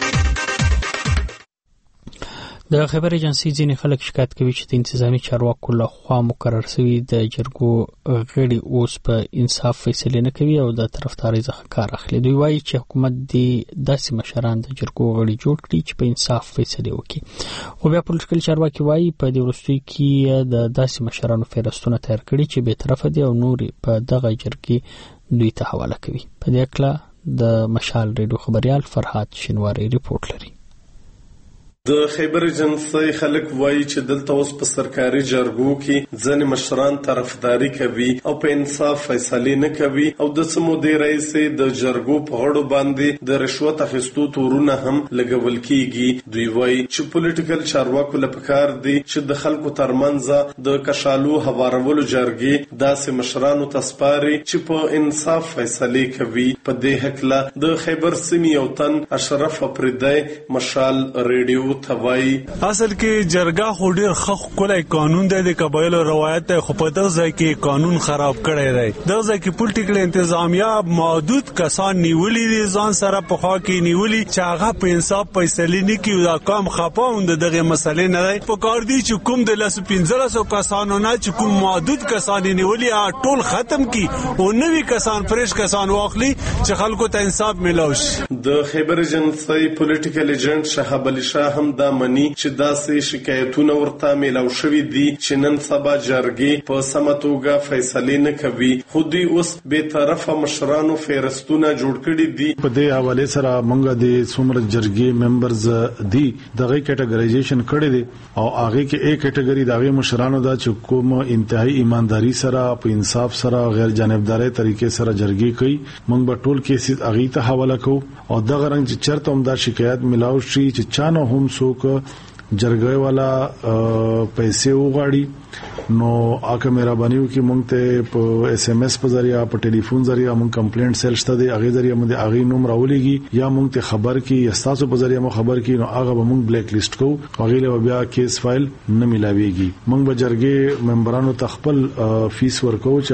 د خبر ایجنسی ځینې خلک شکایت کوي چې د انتظامی چارواکو له خوا مقرر شوي د جرګو غړي اوس په انصاف فیصلې نه کوي او د طرفدارۍ څخه کار اخلي. دوی وایي چې حکومت دې داسې مشران د جرګو غړي جوړ کړي چې په انصاف فیصلې وکړي. خو بیا پولیټیکل چارواکي وایي په دې وروستیو کې د داسې مشرانو فهرستونه تیار کړي چې بې طرفه دي او نور په دغه جرګې دوی ته حواله کوي. په دې اړه د مشال ریډیو خبريال فرهاد شینواری ریپورت لري. د خیبر ایجنسی خلک وایي چې دلته اوس په سرکاري جرګو کې ځینې مشران طرفداري کوي او په انصاف فیصلې نه کوي او د څه مودې راهیسې د جرګو په غړو باندې د رشوت اخیستو تورونه هم لګول کیږي. دوی وایي چې پولیټیکل چارواکو له پکار دي چې د خلکو ترمنځ د کشالو هوارولو جرګې داسې مشرانو ته سپاري چې په انصاف فیصلې کوي. په دې هکله د خیبر سیمې یو تن اشرف افریدی مشال ریډیو توای اصل کې جرګه خو ډیر خخ کولای قانون دی د قبایلو روایت ته خو په دغه ځای کې قانون خراب کړی دی. دغه ځای کې پولیټیکل انتظامیه محدود کسان نیولي دي ځان سره په خوا کې نیولي چې هغه په انصاف فیصلې نه کوي. دا کام خپاوند دغه مسلې نه دی. په کار دی چې کوم د لاس پنځلسو کسانو نه چې کوم محدود کسان نیولي ټول ختم کی او نوی کسان فرش کسان واخلي چې خلکو ته انصاف ملو شي. د خیبر ایجنسی پولیټیکل ایجنټ شهاب علي شاه هم دا مني چې داسې شکایتونه ورته ملو شوي دي چې نن سبا جرګې په سمه توګه فیصلې نه کوي. خو دوی اوس بې طرفه مشرانو فهرستونه جوړ کړي دي. په دې حواله سره مونږ د څومره جرګې ممبرز دي دغه کټګورایزیشن کړی دي او هغه کې یک کټګوري دغه مشرانو دا چې کوم انتهایی ایمانداری سره په انصاف سره غیر جانبداري طریقې سره جرګې کوي. مونږ به ټول کیسز هغه ته حواله کوو او دغه رنګ چې چرته هم دا شکایت ملاو شي چې چانه هم څوک جرګې والا پیسې وغواړي نو اګه مهرباني وکړئ مونږ ته په اس ام اس په ذریعہ په ټلیفون ذریعہ مونږ کمپلینټ سیل شته دی هغه ذریعہ مونږ هغه نوم راولېږي یا مونږ ته خبر کی استاسو په ذریعہ مو خبر کی نو هغه به مونږ بلیک لیست کو هغه له بیا کیس فایل نه ملاويږي. مونږ به جرګې ممبرانو ته خپل فیس ورکو چې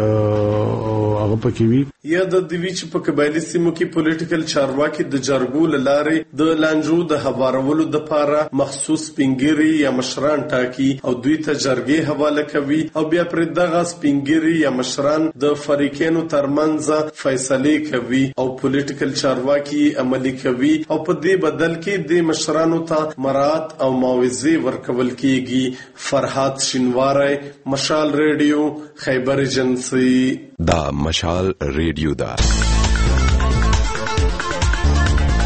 هغه هغه پکې وي. یا د دوی چې په قبایلی سیمو کې پولیټیکل چارواکي د جرګو لارې د لانجو د هوارولو د لپاره مخصوص سپینګری یا مشران ټاکي او دوی ته جرګې حواله کوي او بیا پر دغه سپینګری یا مشران د فریقینو ترمنځ فیصلې کوي او پولیټیکل چارواکي عملي کوي او په دې بدل کې د مشرانو ته مراد او معاوضه ورکول کیږي. فرهاد شینواری، مشال ریډیو، خیبر ایجنسی. دا مشال ریډیو دا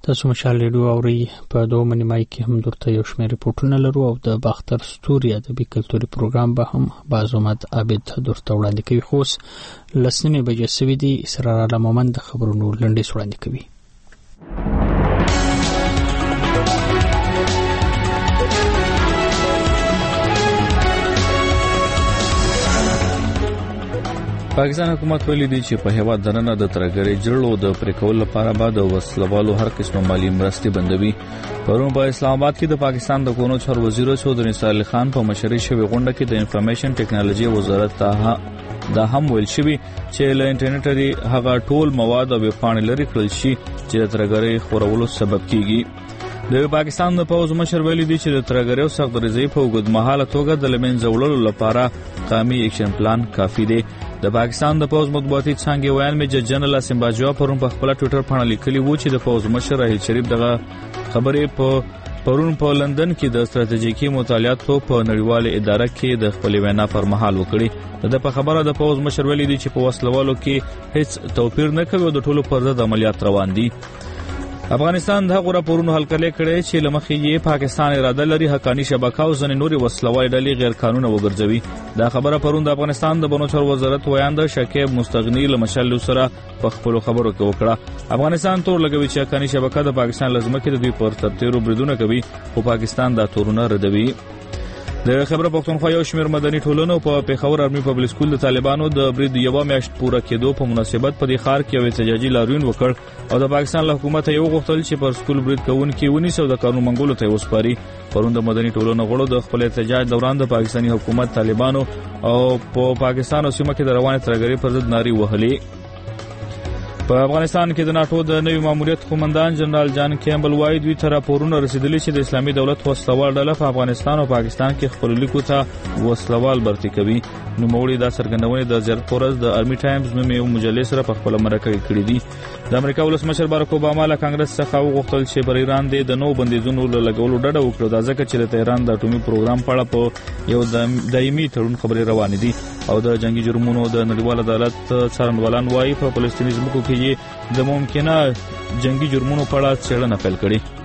تاسو مشال ریډیو اوري په دوه نیمای کې هم درته یو شمېر ریپورتونه لرو او د باختر ستوري ادبي کلتوري پروګرام به هم بازومت عابد درته وړاندې کوي. خو لسنیمه بجې سوي دي. اسرار عالم مومند د خبرونو لنډیز وړاندې کوي. پاکستان حکومت ویلي دی چې په هیواد دننه د ترګری جړلو د پریکول لپاره بعد وسلوالو هر قسم مالی مرستې بندوي. پرون په اسلام آباد کې د پاکستان د کونو چار وزیر چودري نثار علي خان په مشرۍ شوی غونډه کې د انفارمیشن ټیکنالوژي وزارت ته دا هم ویل شوی چې له انټرنیټ لري هغه ټول مواد او ویبپاڼې لري کړل شي چې د ترګری خورولو سبب کیږي. د پاکستان د پوز مشر ویلي دی چې د ترګری او سخت ریزي په وګدمحاله توګه د لمن زولولو لپاره قومي اکشن پلان کافي دی. د پاکستان د پوز مطبوعاتي څنګه ویان میجر جنرال اسم باجوا پرون په خپل ټوئیټر باندې لیکلی و چې د پوز مشر راهیل شریف دغه خبرې په پرون په لندن کې د ستراتیژیکي مطالعاتو په نړیواله اداره کې د خپل وینا پر مهال وکړي. د په خبره د پوز مشر ویلي دی چې په وسلوالو کې هیڅ توپیر نه کوي او د ټولو پر ضد عملیات روان دي. افغانستان د غوړه پورونو هلکلې کړي چې لمخې یې پاکستان اراده لري حقانی شبکه او ځنې نوري وسلوال ډلې غیر قانوني وګرځوي. دا خبره پرون د افغانستان د بنوچر وزارت ویاند شکیب مستغنی لمشل سره په خپل خبرو کې وکړه. افغانستان تور لګوي چې حقانی شبکه د پاکستان لزمه کې د دوی پر ترتیرو بریدونه کوي او پاکستان دا تورونه ردوي. د خبره پښتونخوا یو شمېر مدني ټولنو په پیښور آرمي پبلک سکول د طالبانو د برید یو میاشت پوره کېدو په مناسبت په دې ښار کې یو احتجاجي لاریون وکړ او د پاکستان له حکومت یو غوښتل چې پر سکول برید کوونکي ونیسي او د قانون منګولو ته وسپاري. پرون د مدني ټولنو غړو د خپل احتجاج دوران د پاکستاني حکومت طالبانو او په پاکستان او سیمه کې د روانه ترګری پر ضد ناري وهلې. په افغانستان کې د ناتو د نوي ماموریت قومندان جنرال جان کیمبل وایي دوی ته راپورونه رسیدلي چې د اسلامي دولت وسلوال ډله په افغانستان او پاکستان کې خپل لیکو ته وسلوال برتي کوي. نو موړي دا څرګندونه د زیارت پورز د آرمي ټایمز نومي یو مجلې سره په خپل مرکه کې کړې دي. د امریکا ولسمشر باراک اوباما له کانګرس څخه وغوښتل چې پر ایران د نو بندیزونو لګولو ډډه وکړي دا ځکه چې د تهران د اټومي پروګرام په اړه په یو دایمي تړون خبرې روانې دي او د جنگي جرمونو د نړیوال عدالت څارنوالان وایي په فلسطیني ځمکو کې د ممکنه جنگي جرمونو په اړه څېړنه پیل کړې.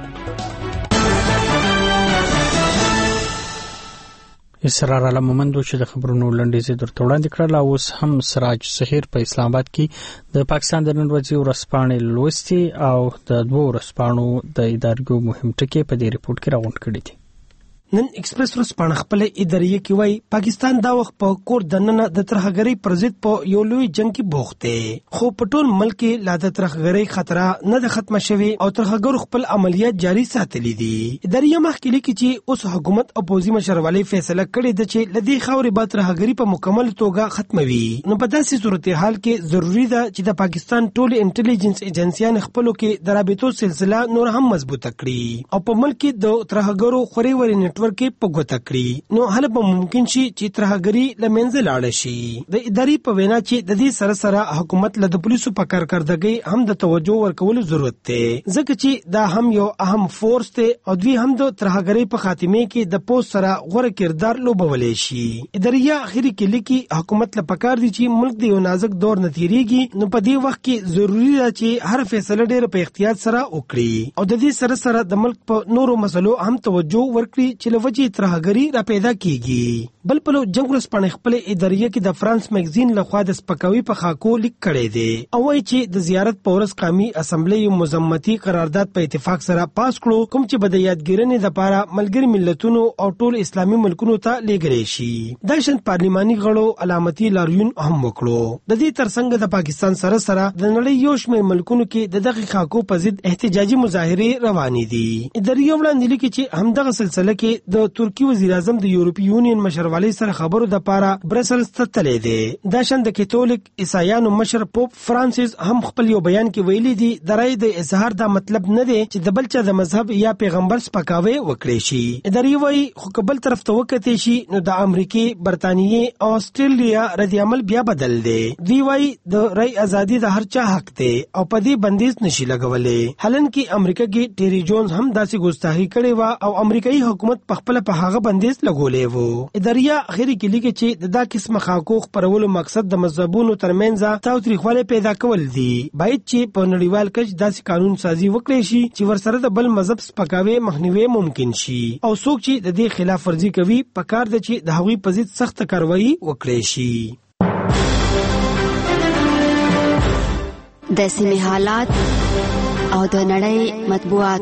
اسرار عالم مومندو چې د خبرونو لنډیز درته وړاندې کړل. اوس هم سراج سحیر په اسلام آباد کې د پاکستان د نن ورځې ورځپاڼې لوستي او د دوه ورځپاڼو د ادارګو مهم ټکي په دې ریپورت کې راغونډ کړي دي. نن ایکسپریس ورځپاڼه خپل ادارې کې وایي پاکستان دا وخت په کور دننه د ترهګرۍ پر ضد په یو لوی جنگ کې بوخت دی خو په ټول ملک کې لا د ترهګرۍ خطر نه د ختمه شوی او ترهګر خپل عملیات جاری ساتلي دي. ادارې مخکې لیکي چې اوس حکومت او پوځي مشرولۍ فیصله کړې ده چې لدی خاورې به ترهګرۍ په مکمل توګه ختموي. نو په داسې صورتحال کې ضروری ده چې د پاکستان ټول انټيليجنس ایجنسيان خپلو کې د رابطو سلسله نور هم مضبوطه کړي او په ملک کې د ترهګرو خوري وري ورکې په ګوته کړي. نو هله به ممکن شي چې ترهګري لمنځه لاړ شي. د ادارې په وینا چې د دې سره سره حکومت له د پولیسو په کارکردګۍ هم د توجه ورکولو ضرورت دی ځکه چې دا هم یو اهم فورس دی او دوی هم د ترهګري په خاتمه کې د پوس سره غوړه کردار لوبولې شي. ادارې اخري کې لیکي حکومت له پکار دي چې ملک د یو نازک دور نتیریږي نو په دې وخت کې ضروری ده چې هر فیصله ډېر په احتیاط سره وکړي او د دې سره سره د ملک په نورو مسلو هم توجه ورکړي چې لوجه ترهګري را پیدا کیږي. بل په جنگ ورځپاڼه خپل ادارې کې د فرانس میگزین لخوا د سپکاوي په خاکو لیک کړي دي او وايي چې د زیارت په ورځ قومي اسمبلی یو مزمتي قرارداد په اتفاق سره پاس کړو کوم چې د یادګیرنې لپاره ملګری ملتونو او ټول اسلامي ملکونو ته لیږل شي. د شند پارلماني غړو علامتي لاریون هم وکړو. د دې ترڅنګ د پاکستان سره سره د نړۍ یو شمېر ملکونو کې د دغه خاکو په ضد احتجاجي مظاهره روانې دي. ادارې وړاندې لیکي چې همدغه سلسله کې د ترکی وزیر اعظم د یورپی یونین مشروالی سره خبرو د پاره برسلز ته تللی دی. دا شند د کاتولیک عیسایانو مشر پوپ فرانسیس هم خپل یو بیان کې ویلي دي د رای د اظهار دا مطلب نه دی چې د بل چا د مذهب یا پیغمبر سپکاوی وکړي شي. ادارې وایي خو قبل طرف ته وکړي شي نو د امریکای برتانیې او استرالیا ردی عمل بیا بدل دی. دی وایي د رای ازادي د هر چا حق دی او په دې بندیز نشي لګولې. هلن کې امریکا کې ټيري جونز هم داسې ګستاخی کړې و او امریکایي حکومت په خپل په هغه بندیز لګولې وو. اداریه اخیری کې لیکي چې د دا قسم حقوق پرولو مقصد د مذهبونو ترمنځ تاوتریخوالی پیدا کول دي. باید چې په نړیوال کچ داسې قانون سازي وکړي شي چې ورسره د بل مذهب سپکاوی مخنیوي ممکن شي او څوک چې د دې خلاف ورزي کوي پکار د چې د هغوی په ضد سخت کاروایی وکړي شي. د سیمې حالات او د نړۍ مطبوعات.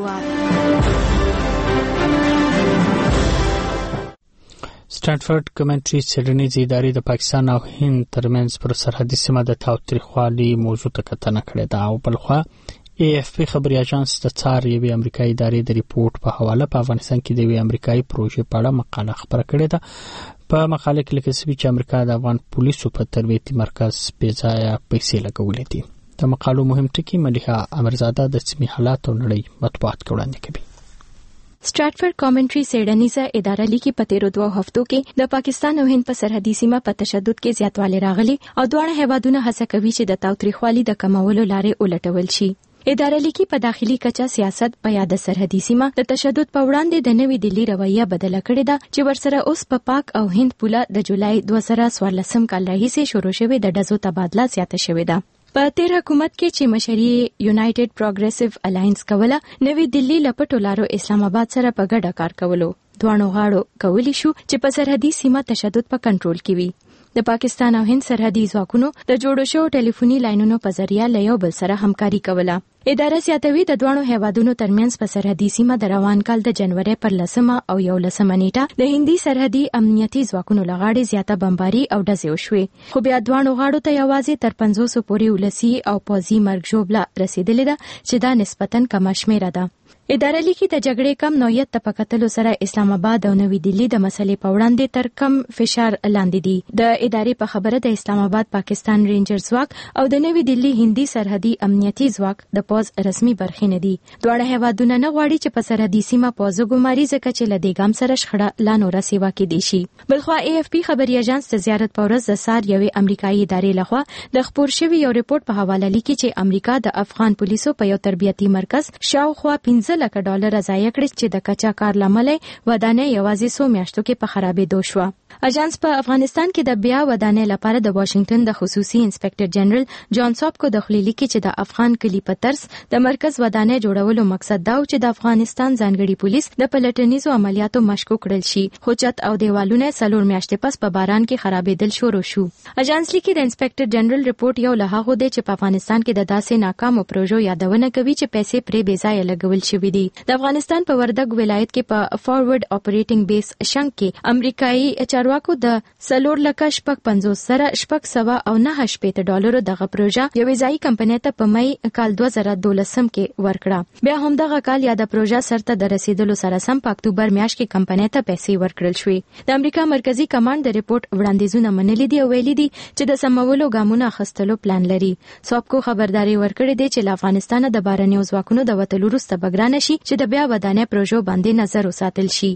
سټانفورد کمنټري څېړنیزې ادارې د پاکستان او هند ترمنځ پر سرحدي سیمه د تاوتریخوالي موضوع ته کتنه کړې ده او بلخوا ای اف پی خبري اژانس د څار یوې امریکایي ادارې د ریپورت په حواله په افغانستان کې د یوې امریکایي پروژې په اړه مقاله خبره کړې ده. په مقاله کې لیکل شوي چې امریکا د افغان پولیسو په تربیتي مرکز بې ځایه پیسې لګولې دي. د مقالو مهم ټکي ملیحه امرزاده د سیمې حالات او نړۍ مطبوعات وړاندې کوي. سټراتفورد کامنټري څېړنیزه اداره لیکي په تیرو دوه هفتو کې د پاکستان او هند په سرحدي سیمه په تشدد کې زیاتوالی راغلی او دواړه هیوادونه هڅه کوي چې د تاوتریخوالي د کمولو لارې ولټول شي. اداره لیکي په داخلي کچه سیاست په یاد سرحدي سیمه د تشدد په وړاندې د نوې دلی رویه بدله کړې ده چې ورسره اوس په پا پاک او هند پوله د جولای دوه زره څوارلسم کال راهیسې شروع شوې د ډزو تبادله زیاته شوې ده. په تیر حکومت کې چې مشري یونایټډ پروګریسیو الاینس کوله نوې دلی لپټو لارو اسلام آباد سره په ګډه کار کولو دوه غاړو کولی شو چې په سرحدي سیمه تشدد په کنټرول کې وي. د پاکستان او هند سرحدي ځواکونو د جوړو شو ټلیفوني لاینونو په ذریعہ له یو بل سره همکاري کوله. اداره زیاتوي د دوه هیوادونو ترمنځ په سرحدي سیمه د روان کال د جنوري پر لسمه او یو لسمه نیټه د هندي سرحدي امنیتي ځواکونو لغاړي زیاته بمباري او ډزې وشوې خو بیا دوه غاړو ته یوازې تر پنځوس پورې ولسی او پوزي مرګ جوړه رسیدلې ده چې دا نسبتاً کم شمیره ده. اداره لیکي د جګړې کم نوعیت ته پکتلو سره اسلام آباد او نوې دلی د مسلې په وړاندې تر کم فشار لاندې دي. د ادارې په خبره د اسلام آباد پاکستان رینجر ځواک او د نوې دلی هندي سرحدي امنیتي ځواک د پوز رسمي برخې نه دي. دواړه هیوادونه نه غواړي چې په سرحدي سیمه پوز ګماري ځکه چې له دې ګام سره شخړه لا نور سیوا کې دي شي. بلخوا ای اف پی خبري اژانس د زیارت په ورځ د سار یوې امریکایي ادارې لخوا د خبر شوی یو ریپورت په حواله لیکي چې امریکا د افغان پولیسو په یو تربیتي مرکز شاوخوا پنځه لک ډالر ځای کړی چې د کچا کار لامل ودانۍ یوازې څو میاشتو کې په خرابېدو شو. اژانس په افغانستان کې د بیا ودانۍ لپاره د واشنگټن د خصوصي انسپکټر جنرال جان ساپکو د خلیلی کې چې د افغان کلی په ترس د مرکز ودانۍ جوړولو مقصد دا و چې د افغانستان ځانګړي پولیس د پلټنیزو عملیاتو مشکوک کړل شي خو چت او دیوالونه څلور میاشتې پس په باران کې خرابېدل شروع شو. اژانس لیکي د انسپکټر جنرال ریپورت یو له هغو دی چې په افغانستان کې د داسې ناکامو پروژو یادونه کوي چې پیسې پرې بې ځایه لګول شوې دي. د افغانستان په وردګ ولایت کې په فارورډ اپریټینګ بیس شنک کې امریکایي چارواکو د سلور لکه شپږ پنځوس سره شپږ سوه او نه شپېته ډالرو دغه پروژه یوې ځایي کمپنۍ ته په مې کال دوه زره دولسم کې ورکړه. بیا هم دغه کال یا د پروژه سرته د رسیدلو سره سم په اکتوبر میاشت کې کمپنۍ ته پیسې ورکړل شوې. د امریکا مرکزی کمانډ د ریپورت وړاندیزونه منلي دي او ویلي دي چې د سمولو ګامونه اخیستلو پلان لري. سابقو خبرداري ورکړې ده چې له افغانستان د بهرنیو ځواکونو د وتلو وروسته بګرانه شي چې د بیا ودانۍ پروژو باندې نظر وساتل شي.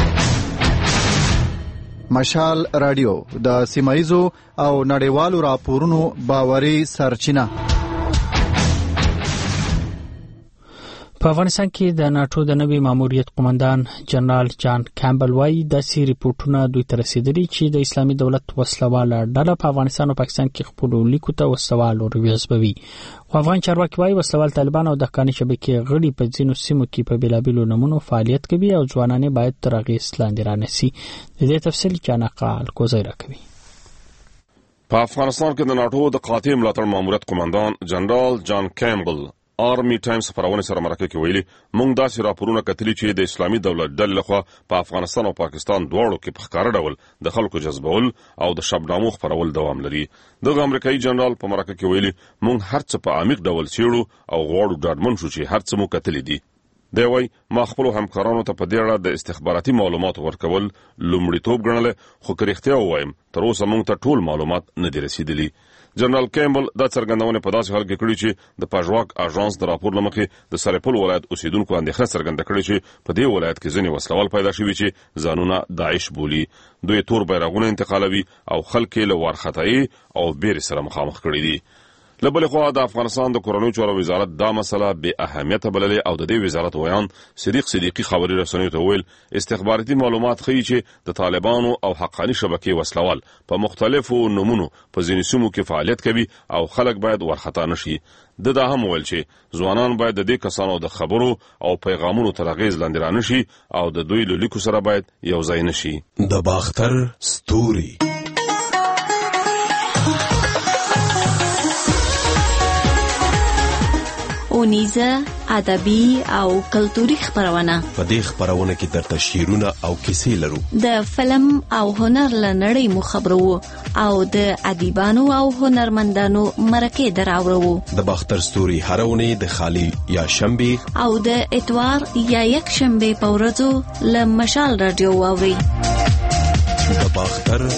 مشال رادیو د سیمایزو او نړیوالو راپورونو باوري سرچینه. په افغانستان کې د ناتو د نوي ماموریت قومندان جنرال جان کامبل وايي داسې ریپورتونه دوی ته رسیدلي چې د اسلامي دولت وسلواله ډله په افغانستان او پاکستان کې خپل لیکو ته وسوال او جذبوي. خو افغان چارواکي وايي وسلوال طالبان او د حقاني شبکې غړي په ځینو سیمو کې په بیلابیلو نمونو فعالیت کوي او ځوانان باید تر اغېز لاندې رانسي. د دې تفصیل جانقه الکوزی راکوي. په افغانستان کې د ناتو د قاطع ملاتړ ماموریت قومندان جنرال جان کامبل آرمی ټایمز خبرونه سره مرکه کې ویلي موږ داسې راپورونه کتلي چې د اسلامي دولت ډلې لخوا په افغانستان او پاکستان دواړو کې په ښکاره ډول د خلکو جذبول او د شبنامو خپرول دوام لري. دغه امریکایي جنرال په مرکه کې ویلي موږ هر څه په عمیق ډول څېړو او غواړو ډاډمن شو چې هر څه مو کتلي دي. دی وايي ما خپل همکارانو ته په دې اړه د استخباراتي معلوماتو ورکول لومړیتوب ګڼل خو که رښتیا ووایم تر اوسه موږ ته ټول معلومات نه دي رسیدلي. جنرال کامبل دا څرګندونه په داسې حال کې کړې چې د پاژواک اژانس د راپور لمخې د سرپل ولایت اوسیدونکو اندېښنه څرګنده کړې چې په دې ولایت کې ځینې وسلوال پیدا شوي چې ځانونه داعش بولي. دوی تور بیرغونه انتقالوي او خلک له وارخطایي او بیرې سره مخامخ کړي دي. لبل خو د افغانستان د کورنیو چارو وزارت دا مسله به اهمیت بللې او د دې وزارت ویان صدیق صدیقی خبري رسنیو ته ویل استخباراتي معلومات ښیي چې د طالبانو او حقاني شبکې وسلوال په مختلفو نمونو په ځینې سیمو کې فعالیت کوي او خلک باید ورخطا نشي. د دا هم ویل چې ځوانان باید د دې کسانو د خبرو او پیغامونو تر اغیز لاندې رانشي او د دوی له لیکو سره باید یو ځای نشي. د باختر ستوري اونیزه ادبي او کلتوري خبرونه. په دې خبرونه کې درته شعرونه او کیسې لرو. د فلم او هنر لنړۍ مو خبرو او د ادیبانو او هنرمندانو مرکه دراوړو. د باختر ستوري هرونه د خالی یا شنبه او د اتوار یا یک شنبه په ورځو له مشال رادیو واوري. د باختر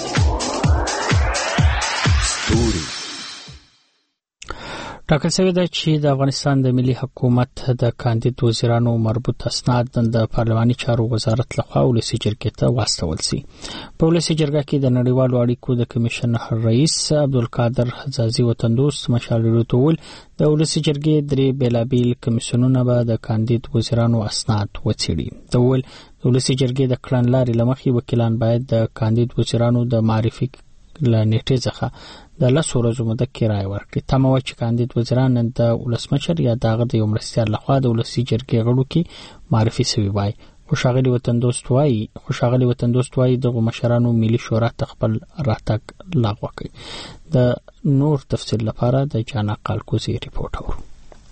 ستوري ټاکل شوی دی چې د افغانستان د ملي حکومت د کاندید وزیرانو مربوط اسناد د پارلماني چارو وزارت لخوا ولسی جرګې ته واستول شي. په ولسی جرګه کې د نړیوالو اړیکو د کمیشن رئیس عبدالقادر حزازي وطندوست مشال ریډوتول د ولسی جرګې درې بیلابیل کمیشنونه به د کاندید وزیرانو اسناد وڅېړي. د ول ولسی جرګې د کړنلارې لمخې وکیلان باید د کاندید وزیرانو د معرفي لنیټه ځخه د لاسو ورځو موده کې رائے ورکړي. تمه و چې کاندید وزیران د ولسمشر یا دغه د یو مرستیال لخوا د ولسی جرګې غړو کې معرفي شوي وای. خوشاغلی وطندوست وای خوشاغلی وطندوست وای دغه مشرانو ملي شورا ته خپل راتګ لغوه کړي. د نور تفصیل لپاره د جانا قالکوزي ریپورت اورو.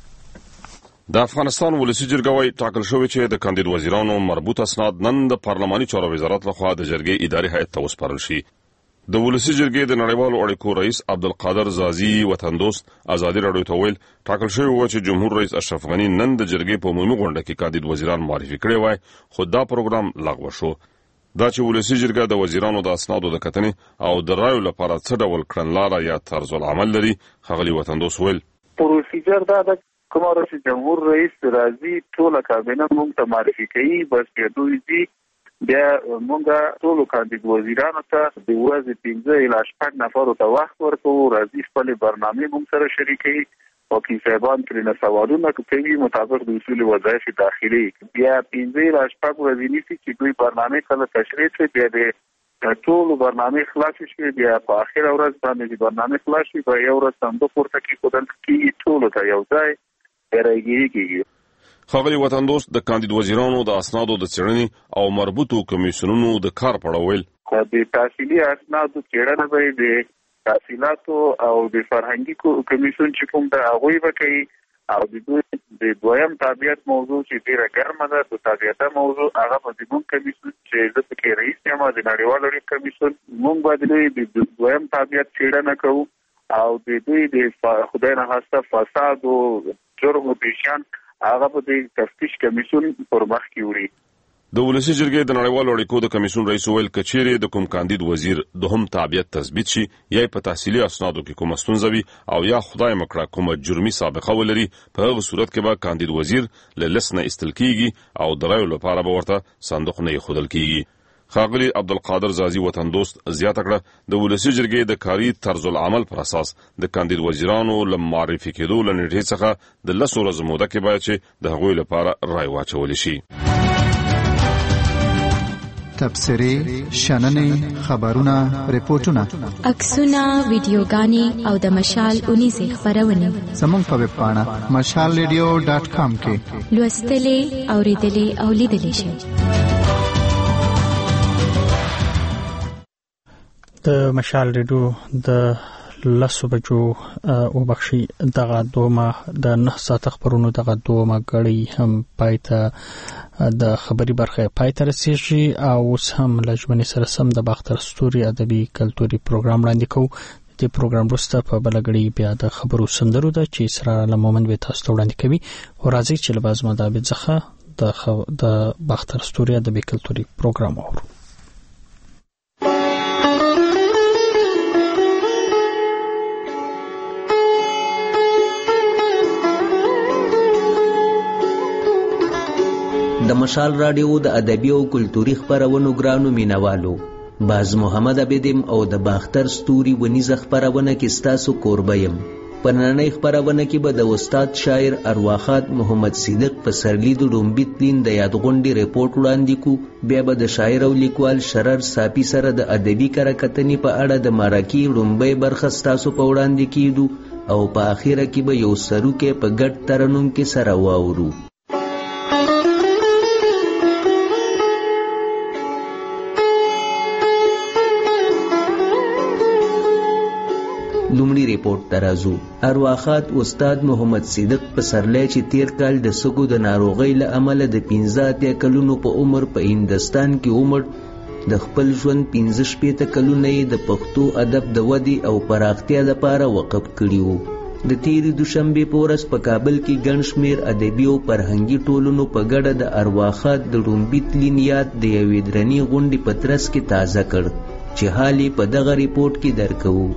د افغانستان ولسی جرګه وای ټاکل شوی چې د کاندید وزیرانو مربوط اسناد نن د پارلماني چارو وزارت لخوا د جرګې اداري هیئت ته وسپارل شي. د ولسی جرګې د نړیوالو اړیکو رئیس عبدالقادر زازي وطندوست ازادي راډیو ته ویل ټاکل شوی و چې جمهور رئیس اشرف غنی نن د جرګې په عمومي غونډه کې کاندید وزیران معرفي کړي وای خو دا پروګرام لغوه شو. دا چې ولسی جرګه د وزیرانو د اسنادو د کتنې او د رایو لپاره څه ډول کړنلاره یا طرز العمل لري خغلی وطندوست ویل پروسیجر دا د کومه چې جمهور رئیس راځي ټول کابینه موږ ته معرفي کوي بس کې دوی دي بیا مونږه ټول کاندید وزیرانو ته د ورځې پنځه الی شپږ نفرو ته وخت ورکوو. راځي خپل برنامه موږ سره شریکوي او کې صاحبان ترې نه سوالونه کوي مطابق د اصول وظایف داخلي. بیا پنځه الی شپږ ورځې نیسي چې دوی برنامه کله تشریح کړي بیا د ټول برنامه خلاص شي. بیا په اخر ورځ باندې برنامه خلاص شي په یو ورځ صندوق ورته کې خودل کې ټول ته یو ځای راګیږي کیږي. خغلی وطندوست د کاندید وزیرانو د اسنادو د څېړنې او مربوطو کمیسیونونو د کار په اړه ویل د تحصیلي اسنادو څېړنه به د تحصیلاتو او د فرهنګي کمیسیون چې کوم د هغوی به کوي او د دوی د دویم تابعیت موضوع چې ډېره ګرمه ده د تابعیته موضوع هغه به زموږ کمیسیون چې زه پکې رئیس یم د نړیوالو اړیکو کمیسیون موږ به د دوی د دویم تابعیت څېړنه کوو او د دوی د خدای نخواسته فساد او جرم و پیشیان هغه په د تفتیش کمیسیون پر مخ کې وړي. د ولسی جرګې د نړیوالو اړیکو د کمیسیون رئیس ویل کچېرې د کوم کاندید وزیر دوهم تابعیت تثبیت شي یا په تحصیلي اسنادو کې کوم ستونزه وي او یا خدای مکړه کوم جرمي سابقه ولري په هغه صورت کې به کاندید وزیر له لسنه استل کیږي او درایو لپاره به ورته صندوق نه خودل کیږي. خاغلی عبدالقادر زازي وطندوست زیاته کړه د ولسی جرګې د کاری طرز العمل پر اساس د کاندید وزیرانو له معرفي کېدو لنیټې څخه د لسو ورځو موده کې باید چې د هغوی لپاره رای واچول شي. تبصرې شننې خبرونه ریپورتونه عکسونه ویډیوګانې او د مشال اونیزه خبرونه زموږ په ویب پاڼه مشال ریډیو ډاټ کام کې لوستلې اوریدلې او لیدلې شئ. د مشال ریډیو د لسو بجو او بخشي دغه دومه د نه ساعت خبرونو دغه دومه غړي هم پایته د خبري برخه پایته رسیږي او اوس هم لجمنې سره سم د باختر ستوري ادبي کلتوري پروګرام وړاندې کوو. د پروګرام وروسته په بلګړی بیا د خبرو سندرو د چې سره له مومن به تاسو وړاندې کوي او راځي چې له باز مدابد ځخه د خو... د باختر ستوري ادبي کلتوري پروګرام اورو. د مشال رادیو د ادبي او کلتوري خبرونو ګرانو مینوالو باز محمد عبدم او د باختر ستوري ونیزه خبرونه کې ستاسو قربایم. په نننۍ خپرونه کې به د استاد شاعر ارواخات محمد صدیق پسرلی د ډومبي تلین د یادغونډې رپورټ وړاندې کو. بیا به د شاعر او لیکوال شرر صافي سره د ادبي کره کتنې په اړه د مرکې ډومبۍ برخه ستاسو په وړاندې کیدو او په اخیره کې به یو سروکی په ګډ ترنم کې سره واورو. لومړي ریپورټ ته راځو. ارواخات استاد محمد صدیق پسرلی چې تیر کال د سږو د ناروغۍ له امله د پنځه اتیا کلونو په عمر په هندوستان کې ومړ، د خپل ژوند پنځه شپېته کلونه یې د پښتو ادب د ودې او پراختیا لپاره وقف کړي وو. د تیرې دوشنبې په ورځ په کابل کې ګڼ شمېر ادبي او فرهنګي ټولنو په ګډه د ارواخات د ډومبي تلین یاد د یوې درنې غونډې په ترڅ کې تازه کړ چې حال یې په دغه ریپورټ کې درکوو.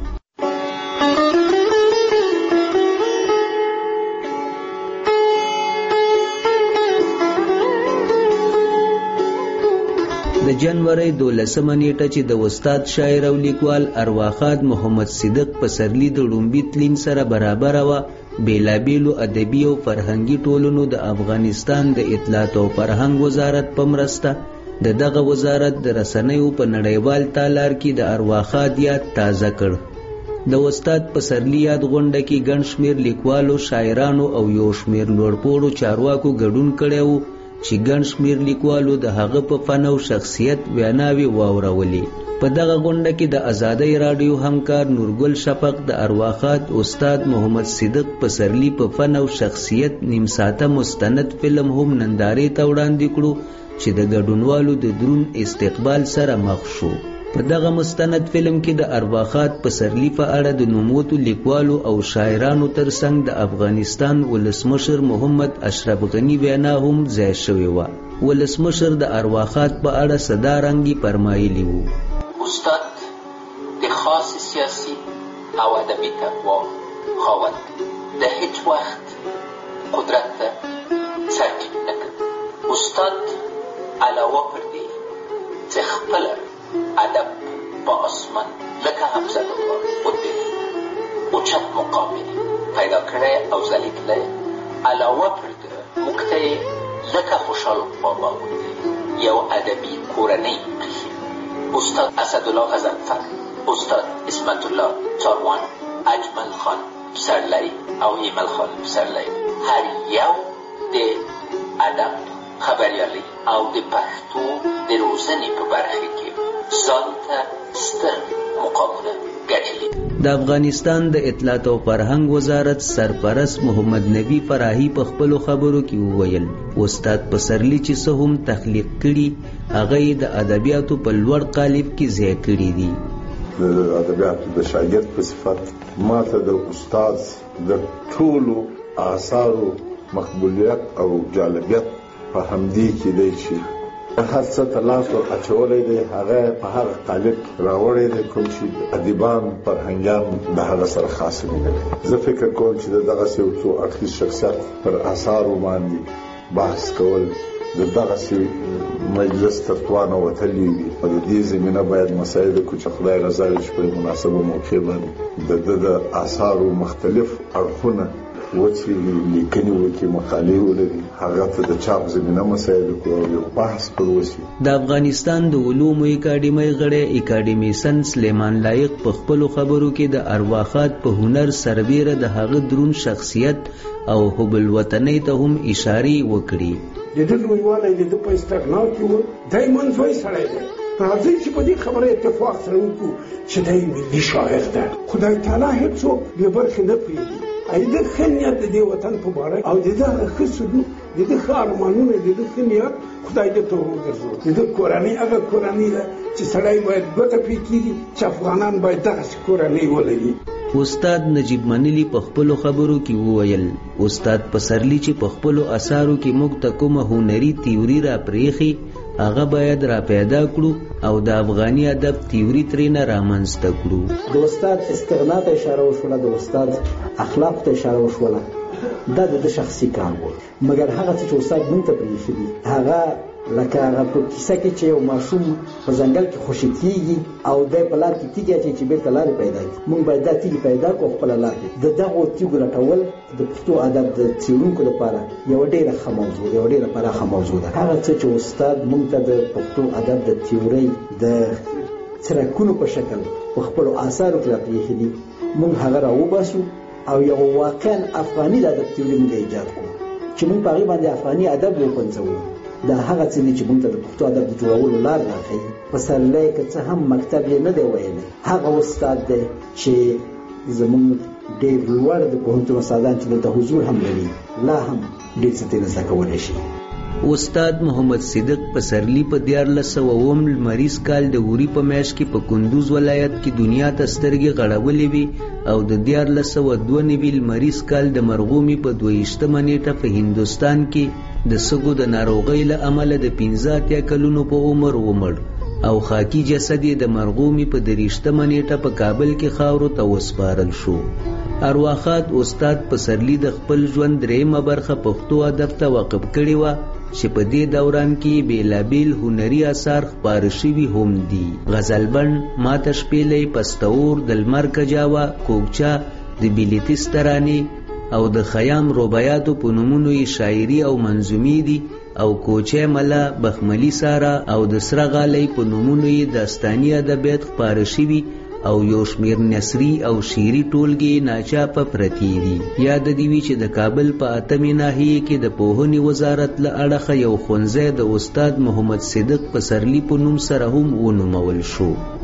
د جنوري دولسمه نیټه چې د استاد شاعر او لیکوال ارواخات محمد صدیق پسرلی د ډومبي تلین سره برابر وه، بیلابیلو ادبي او فرهنګي ټولنو د افغانستان د اطلاعات او فرهنګ وزارت په مرسته د دغه وزارت د رسنیو په نړیوال تالار کې د ارواخات یاد تازه کړ. د استاد پسرلی یاد غونډه کې ګڼ شمېر لیکوالو، شاعرانو او یو شمېر لوړپوړو چارواکو ګډون کړی و چې ګڼ شمېر لیکوالو د هغه په فن او شخصیت ویناوې واورولې. په دغه غونډه کې د ازادۍ راډیو همکار نورګل شفق د ارواخات استاد محمد صدیق پسرلی په فن او شخصیت نیم ساعته مستند فلم هم نندارې ته وړاندې کړو چې د ګډونوالو د درون استقبال سره مخ شو. په دغه مستند فلم کې د ارواخات پسرلی په اړه د نوموتو لیکوالو او شاعرانو ترڅنګ د افغانستان ولسمشر محمد اشرف غنی وینا هم ځای شوې وه. ولسمشر د ارواخات په اړه صدا رنګي فرمایلي وو: استاد د خاص سیاسي او ادبي تقوا خاوند د هیڅ وخت قدرت ته سرټیټ نه کړ. استاد علاوه پر دې چې خپله ادب په اسمان لکه حمزه الله قدرت اوچت مقام پیدا کړی او ځلیدلی، علاوه پر دې موږ ته لکه خوشحال بابا ولیدلی یو ادبي کورنۍ ایښي. استاد اسدالله غضنفر، استاد اسمت الله چاروان، اجمل خان پسرلی او ایمل خان پسرلی، هر یو د ادب، خبریالي او د پښتو د روزنې په برخه کې ځان ته ستر مقامونه ګټلي. د افغانستان د اطلاعات او فرهنګ وزارت سرپرست محمد نبی فراهی په خپلو خبرو کې وویل استاد پسرلی چې څه هم تخلیق کړي هغه یې د ادبیاتو په لوړ قالب کې ځای کړي دي. د ادبیاتو د شاګرد په صفت ما ته د استاد د ټولو آثارو مقبولیت او جالبیت په همدې کې دی چې هر څه ته لاس ور اچولی دی، هغه په هغه قالب راوړی دی کوم چې ادیبان فرهنګیان د هغه سره خاص مینه لري. زه فکر کوم چې د دغسې یو څو اړخیز شخصیت پر اثارو باندې بحث کول د دغسې مجلس تر توانه وتلی وي او د دې زمینه باید مساعد کړو چې خدای رضا وي چې په مناسبه موقع باندې د ده د اثارو مختلف اړخونه وڅېړي، لیکنې وکړي، مقالې ولري، هغه ته د چاپ زمینه مساعد کړو او یو بحث پر وشي. د افغانستان د علومو اکاډمۍ غړی اکاډمیسن سلیمان لایق په خپلو خبرو کې د ارواخات په هنر سربیره د هغه درون شخصیت او حب الوطنۍ ته هم اشارې وکړي. د ده لویوالی د ده په استغنا کې و، دی منځوی سړی دی. راځئ چې په دې خبره اتفاق سره وکړو چې دی ملي شاعر ده. خدای تعالی هېڅوک بې برخې نه پرېږدي. د ده ښه نیت د دې وطن په باره او د ده هغه ښه سلوک، د ده ښه ارمانونه، د ده ښه نیت خدای ده ته وګرځوي. د ده کورنۍ هغه کورنۍ ده چې سړی باید ګوته پرې کېږي چې افغانان باید دغسې کورنۍ ولري. استاد نجیب منلی په خپلو خبرو کې وویل استاد پسرلی چې په خپلو اثارو کې موږ ته کومه هنري تیوري را پرېښي هغه باید را پیدا کړو او د افغاني ادب تیوري ترېنه رامنځته کړو. د استاد استغنا ته اشاره وشوله، د استاد اخلاق ته اشاره وشوله، دا د شخصي کار و، مګر هغه څه چې استاد موږ ته پرېښي دي هغه لکه هغه په کیسه کې چې یو ماشوم په ځنګل کې خوشي کیږي او د پلار کې تیږي چې چې بیرته لارې پیدا کی. موږ باید دا تیږي پیدا کړو خپل لارې. د دغه تیږو راټول د پښتو ادب د څېړونکو لپاره یو ډېره ښه موضوع یو ډېره پراخه موضوع ده. هغه څه چې استاد موږ ته د پښتو ادب د تیوري د څرکونو په شکل په خپل آثارو کې راپېښې دي موږ هغه راوباسو او یو واقعا افغاني ادب تیوري موږ ایجاد کړو چې موږ په هغې باندې افغاني ادب وپنځوو. دا هغه څه دي چې موږ ته د پښتو ادب د جوړولو لار راښیي. پسرلی که څه هم مکتب یې نه دی ویلی، هغه استاد دی چې زموږ ډېر لوړ د پوهنتون استادان چې دلته حضور هم لري لا هم ډېر څه ترې زده کولی شي. استاد محمد صدیق پسرلی په دیارلس سوه اووم لمریز کال د اوري په میاشت کې په کندوز ولایت کې دنیا ته سترګې غړولې وي او د دیارلس سوه دوه نوي لمریز کال د مرغومي په دویشتمه نیټه په هندوستان کې د سږو د ناروغۍ له امله د پنځه اتیا کلونو په عمر ومړ او خاکی جسد یې د مرغومي په دریشتمه نیټه په کابل کې خاورو ته وسپارل شو. ارواخات استاد پسرلی د خپل ژوند دریمه برخه پښتو ادب ته وقف کړې وه چې په دې دوران کې بیلابیل هنري اثار خپاره شوي هم دي. غزلبند، ماته شپېلۍ، پستور، د لمر کجاوه، کوکچا، د بیلیتیس ترانې او د خیام رباعیاتو په نومونو یې شاعري او منظومې دي او کوچی ملا، بخملي سارا او د سره غالۍ په نومونو یې داستاني ادبیات خپاره شوي او یو شمیر نثري او شعري ټولګې ناچاپه پرتې دي. یاد دې وي چې د کابل په اتمې ناحیې کې د پوهنې وزارت له اړخه یو ښوونځی د استاد محمد صدیق پسرلی په نوم سره هم ونومول شو.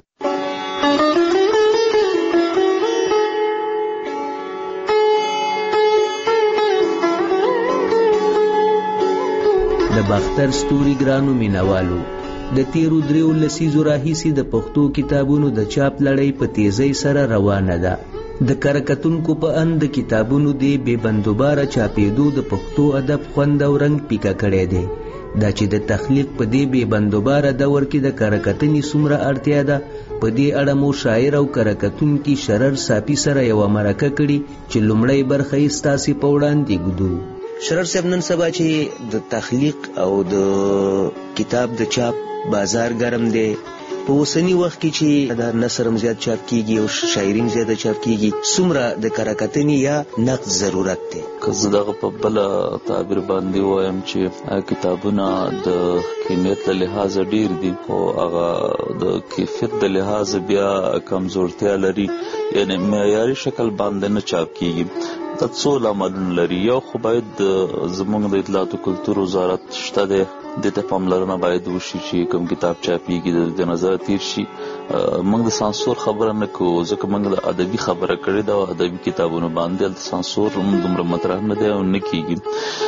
د باختر ستوري ګرانو مینوالو، د تیرو دریو لسیزو راهیسې د پښتو کتابونو د چاپ لړۍ په تیزۍ سره روانه ده. د کره په ان د کتابونو د بې بندوباره چاپېدو د پښتو ادب خوند او رنګ پیکه کړی دی. دا چې د تخلیق په دې بې بندوباره دور کې د کره کتنې څومره اړتیا ده، په دې اړه مو شاعر او کره کتونکي شرر صافي سره یوه مرکه کړي چې لومړی برخه یې ستاسې په وړاندې ږدو. شرر صاحب، نن سبا چې د تخلیق او د کتاب د چاپ بازار ګرم دی، په اوسنی وخت کې چې دا نثر هم زیات چاپ کیږي او شاعري هم زیاته چاپ کیږي، څومره د کره کتنې یا نقد ضرورت دی؟ که زه دغه په بله تعبیر باندې وایم چې کتابونه د کمیت له لحاظه ډیر دي خو هغه د کیفیت د لحاظه بیا کمزورتیا لري، یعنی معیاري شکل باندې نه چاپ کیږي. دا څو لاملونه لري. یو خو باید زموږ د اطلاعات او کلتور وزارت شته دی، دې ته پاملرنه باید وشي چې کوم کتاب چاپیږي د نظر تیر شي. موږ د سانسور خبره نه کوو ځکه موږ د ادبي خبره کړې ده او ادبي کتابونو باندې د سانسور دومره مطرح نه دی او نه کیږي.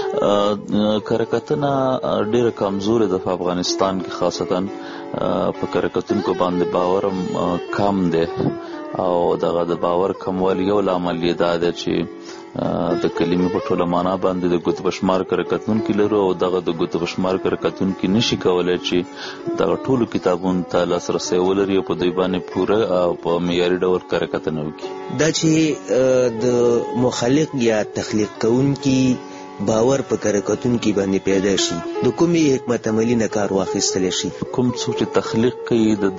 کره کتنه ډیره کمزوره ده په افغانستان کې، خاصتا په کره کتونکو باندې باور کم دی او دغه د باور کموالي یو لامل یې دا دی چې د کلمې په ټوله معنا باندې د ګوتو په شمار کره کتونکي لرو او دغه د ګوتو په شمار کره کتونکي نشي کولی چې دغه ټولو کتابونو ته لاسرسی ولري او په دوی باندې پوره او په معیاري ډول کره کتنه وکړي. دا چې د مخلق یا تخلیق کوونکي باور په کره کتونکي باندې پیدا شي، د کومې حکمت عملي نه کار واخیستلی شي؟ کوم څوک چې تخلیق کوي د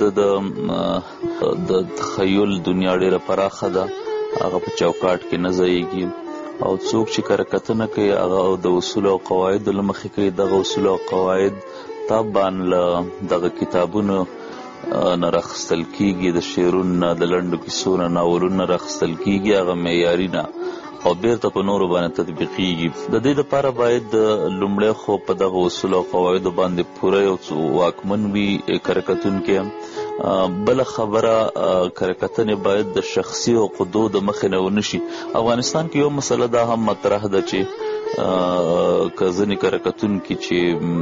د تخیل دنیا ډیره پراخه ده، هغه په چوکاټ کې نه ځایږي، او څوک چې کره کتنه کوي هغه د اصول او قواعدو له مخې کوي. دغه اصول او قواعد طبعا له دغه کتابونو نه راخیستل کیږي، د شعرونو نه، د لنډو کیسو نه، ناولونو نه راخیستل کیږي، هغه معیاري نه او بیرته په نورو باندې تطبیقیږي. د دې لپاره باید لومړی خو په دغه اصول او قواعدو باندې پوره یو واکمن وي کره کتونکی. بله خبره، کره کتنې باید د شخصي عقدو د مخې نه ونشي. افغانستان کې یو مسله دا هم مطرح ده چې که ځینې کره کتونکي چې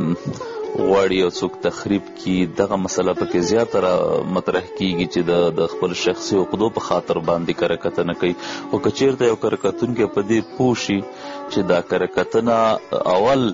غواړي یو څوک تخریب کی، دغه مسله پکې زیاتره مطرح کیږي چې د خپل شخصي عقدو په خاطر باندې کره کتنه کوي. خو که چیرته یو کره کتونکی په دې پوه شي چې دا کره کتنه اول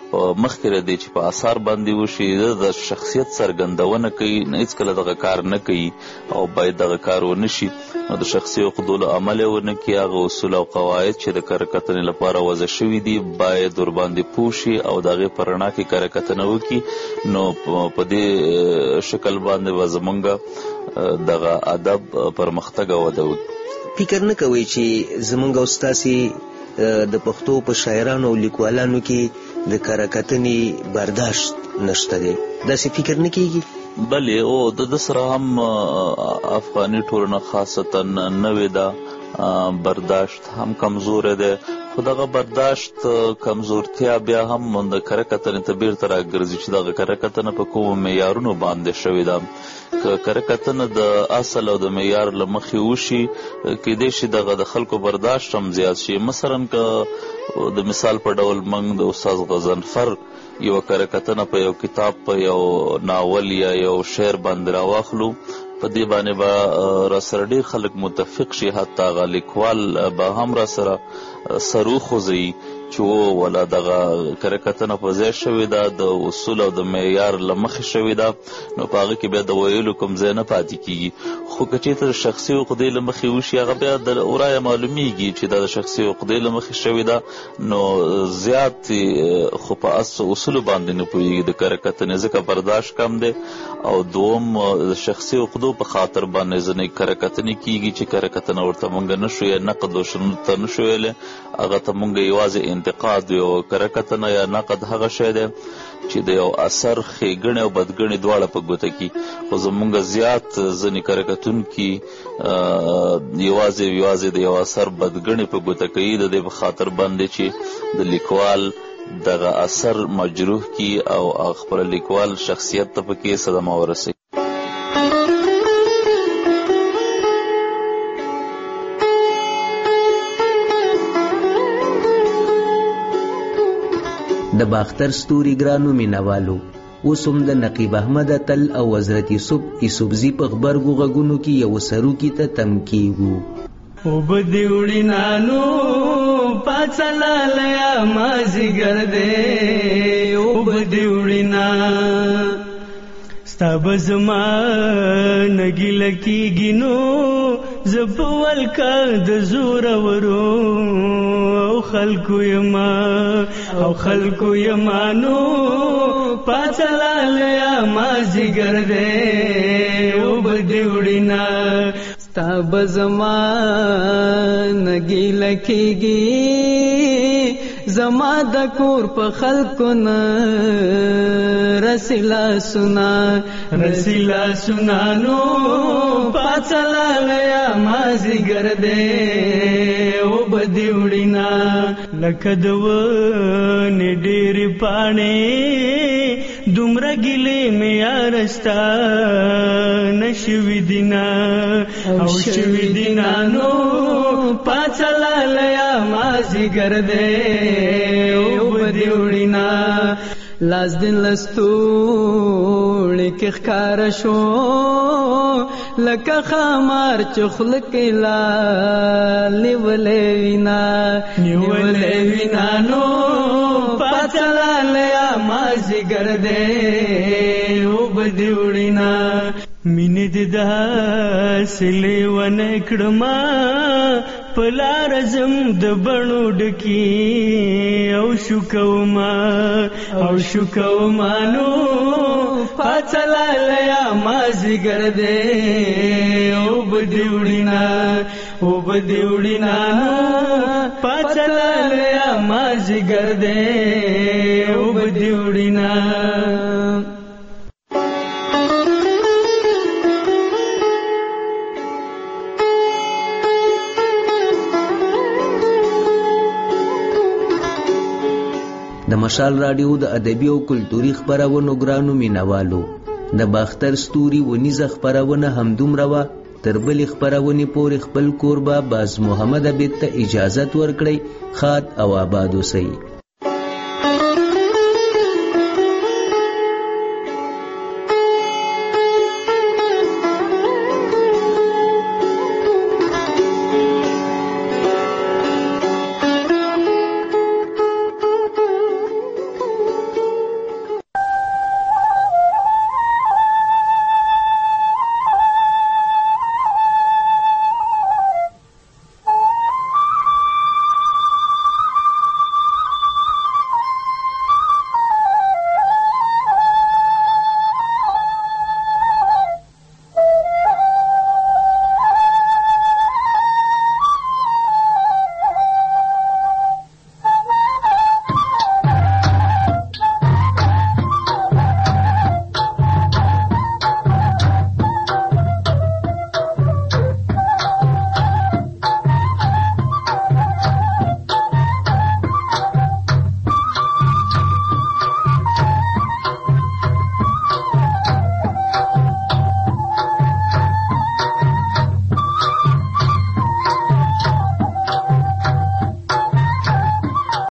مخکې دی چې په اثار باندې وشي د شخصیت څرګندونه کوي، نه هیڅکله دغه کار نه کوي او باید دغه کار ونه شي. نو د شخصي عقدو له عمله ونه کړي، هغه اصول او قواعد چې د کره کتنې لپاره وضع شوي دي باید ورباندې پوه شي او د هغې په رڼا کې کره کتنه وکړي. نو په دې شکل باندې به زمونږ دغه ادب پرمختګ او وده وکړي. فکر نه کوئ چې زمونږ او ستاسې د پښتو په شاعرانو او لیکوالانو کې د کره کتنې برداشت نشته دی؟ داسې فکر نه کیږي؟ بلې او د سره هم افغاني ټولنه خاصتا نوې ده، برداشت هم کمزور دی. خو دغه برداشت کمزورتیا بیا هم د کره کتنې ته بیرته راګرځي چې دغه کره کتنه په کومو معیارونو باندې شوې ده. که کره کتنه د اصل او د معیار له مخې وشي کیدای شي دغه د خلکو برداشت هم زیات شي. مثلا که د مثال په ډول موږ د استاد غضنفر یو کره کتنه په یو کتاب په یو ناول یا یو شعر باندې راواخلو، په دې باندې به را سره ډېر خلک متفق شي، حتی هغه لیکوال به هم را سره سر وخوځوي چې و ولا دغه کره کتنه په ځای شوې ده، د اصول او د معیار له مخې شوې ده، نو په هغه کې بیا د ویلو کوم ځای نه پاتې کېږي. خو که چېرته د شخصي عقدې له مخې وشي هغه بیا د ورایه معلومیږي چې دا د شخصي عقدې له مخې شوې ده، نو زیات خو په اصولو باندې نه پوهېږي د کره کتنې، ځکه برداشت کم دی. او دوم د شخصي عقدو په خاطر باندې ځینې کره کتنې کېږي چې کره کتنه ورته مونږ نه شو یا نقد او شنود ته نه شو ویلی، هغه ته مونږ یوازې انتقاد یو کره کتنه یا نقد هغه شی دی چې د یو اثر ښېګڼې او بدګڼې دواړه په ګوته کړي. خو زمونږ زیات ځینې کره کتونکي یوازې یوازې د یو اثر بدګڼې په ګوته کوي، د دې په خاطر باندې چې د لیکوال دغه اثر مجروح کی او خپل لیکوال شخصیت ته پکې صدمه ورسوي. د باختر ستوري ګرانو مینوالو، اوس هم د نقیب احمد اتل او حضرت یوسف یوسفزي په غبرګو غږونو کې یو سروکي ته تم کیږو. او بدی وړي نانو پاتلالیا مازیګر دې، او بدی وړي نا ستاب زما نګیل کیږي نو زبول کا د زور ورو او خلکو یما او خلکو یمانو پاتلالیا مازیګر دې، او بدی وړي نا ستاب زما نګیل کیږي زما د کور په خلکو نه رسیلا سنا رسیلا سنانو پاتلالیا مازیګر دې، او بدی وړینا لکه د ونې ډېرې پاڼې دومره ګیلې مې یارستا نشوي دینا او شوي دینا نو پاتلالیا مازیګر دې، او بدی وړینا لاس دین لستوړې کې ښکاره شو لکه خامار چې خوله کې لال نیولې وینا نیولې وینا نو پاتلالیا مازیګر دې، او بدی وړینا مینې دې داسې لیونی کړما په لاره ځم د بڼو ډکي او شو کوما او شو کوما نو پاتلالیا مازیګر دې، او بدی وړینا او بدی وړینا پاتلالیا مازیګر دې، او بدی وړینا. د مشال راډیو د ادبي او کلتوري خبرونو ګرانو مینوالو، د باختر ستوري ونیزه خبرونه همدومره وه. تر بلې خبرونې پورې خپل کوربه باز محمد عبید ته اجازت ورکړئ. ښاد او آباد اوسئ.